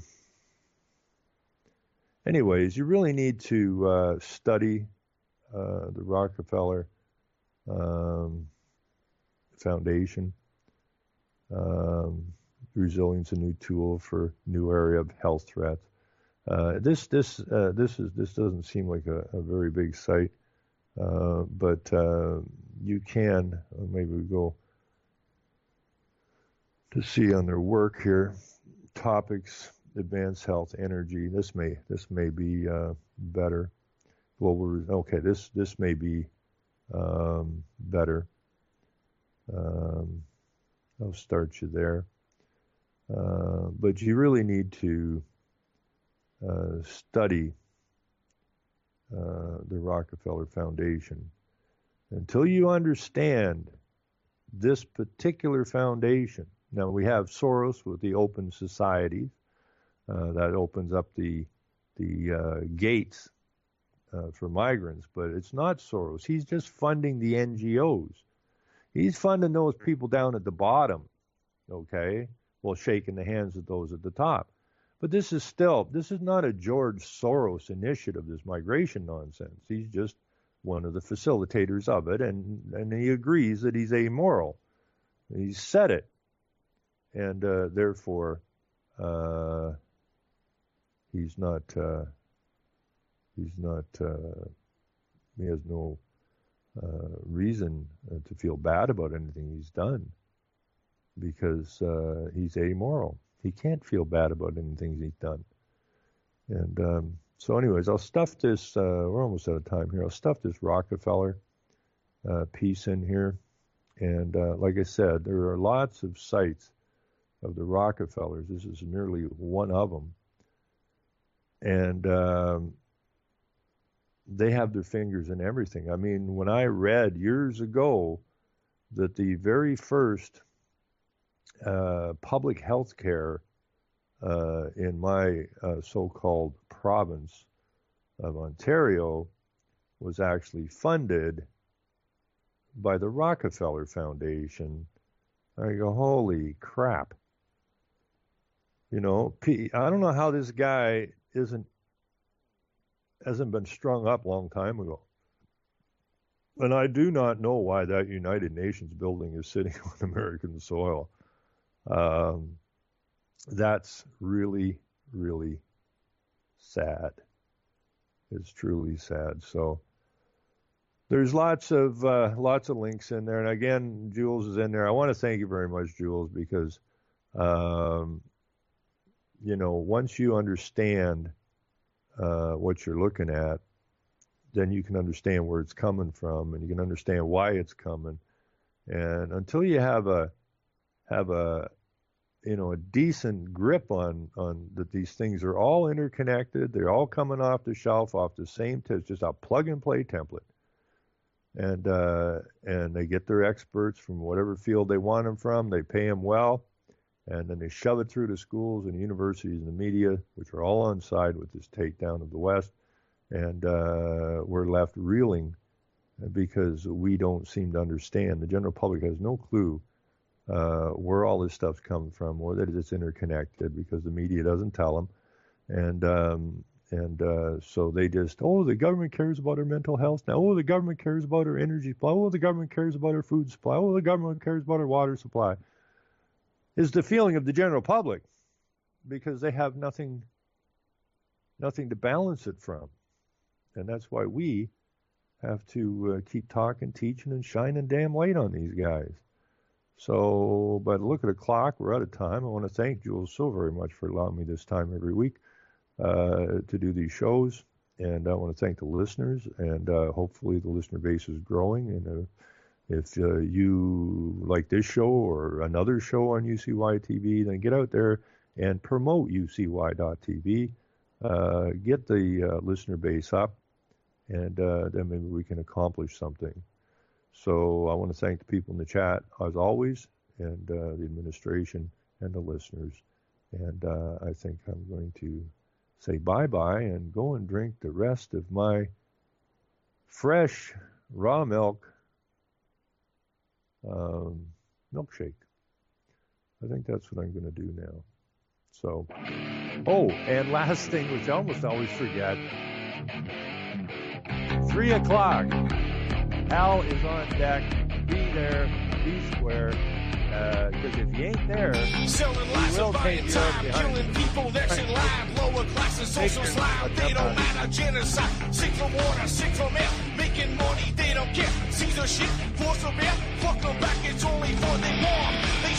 anyways, you really need to uh, study uh, the Rockefeller um, Foundation. Um, resilience, a new tool for new area of health threats. Uh, this this uh, this is this doesn't seem like a, a very big site, uh, but uh, you can uh, maybe we go to see on their work here. Topics: advanced health, energy. This may this may be uh, better. Global. Okay, this this may be um, better. Um, I'll start you there. Uh, but you really need to uh, study uh, the Rockefeller Foundation. Until you understand this particular foundation, now we have Soros with the Open Societies, uh, that opens up the the uh, gates uh, for migrants, but it's not Soros. He's just funding the N G Os. He's funding those people down at the bottom, okay, while shaking the hands of those at the top. But this is still, this is not a George Soros initiative, this migration nonsense. He's just one of the facilitators of it, and, and he agrees that he's amoral. He's said it. And uh, therefore, uh, he's not, uh, he's not, uh, he has no uh, reason uh, to feel bad about anything he's done, because uh, he's amoral. He can't feel bad about anything he's done. And um, so anyways, I'll stuff this, uh, we're almost out of time here, I'll stuff this Rockefeller uh, piece in here. And uh, like I said, there are lots of sites of the Rockefellers. This is merely one of them. And um, they have their fingers in everything. I mean, when I read years ago that the very first uh, public health care uh, in my uh, so-called province of Ontario was actually funded by the Rockefeller Foundation, I go, holy crap. You know, I don't know how this guy isn't hasn't been strung up a long time ago. And I do not know why that United Nations building is sitting on American soil. Um, that's really, really sad. It's truly sad. So there's lots of uh, lots of links in there. And again, Jules is in there. I want to thank you very much, Jules, because um, you know, once you understand uh, what you're looking at, then you can understand where it's coming from, and you can understand why it's coming. And until you have a have a you know a decent grip on on that these things are all interconnected, they're all coming off the shelf, off the same t- it's just a plug and play template. And uh, and they get their experts from whatever field they want them from. They pay them well, and then they shove it through the schools and the universities and the media, which are all on side with this takedown of the West. And uh, we're left reeling because we don't seem to understand. The general public has no clue uh, where all this stuff's coming from, or that it's interconnected, because the media doesn't tell them. And um, and uh, so they just, oh, the government cares about our mental health now. Oh, the government cares about our energy supply. Oh, the government cares about our food supply. Oh, the government cares about our water supply. Is the feeling of the general public, because they have nothing, nothing to balance it from. And that's why we have to uh, keep talking, teaching, and shining damn light on these guys. So, but look at the clock. We're out of time. I want to thank Jules so very much for allowing me this time every week uh, to do these shows. And I want to thank the listeners. And uh, hopefully the listener base is growing. And uh, if uh, you like this show or another show on U C Y T V, then get out there and promote U C Y dot T V. Uh, get the uh, listener base up. And uh, then maybe we can accomplish something. So I want to thank the people in the chat, as always, and uh, the administration and the listeners. And uh, I think I'm going to say bye-bye and go and drink the rest of my fresh raw milk um, milkshake. I think that's what I'm going to do now. So, oh, and last thing, which I almost always forget, Three o'clock. Al is on deck. Be there. Be square. Because uh, if you ain't there, selling lies and buying time, killing people that's in line, lower classes, social slime. They don't matter. Genocide. Sick from water, sick from air. Making money, they don't care. Caesar shit, force of air. Fuck them back. It's only for they warm. They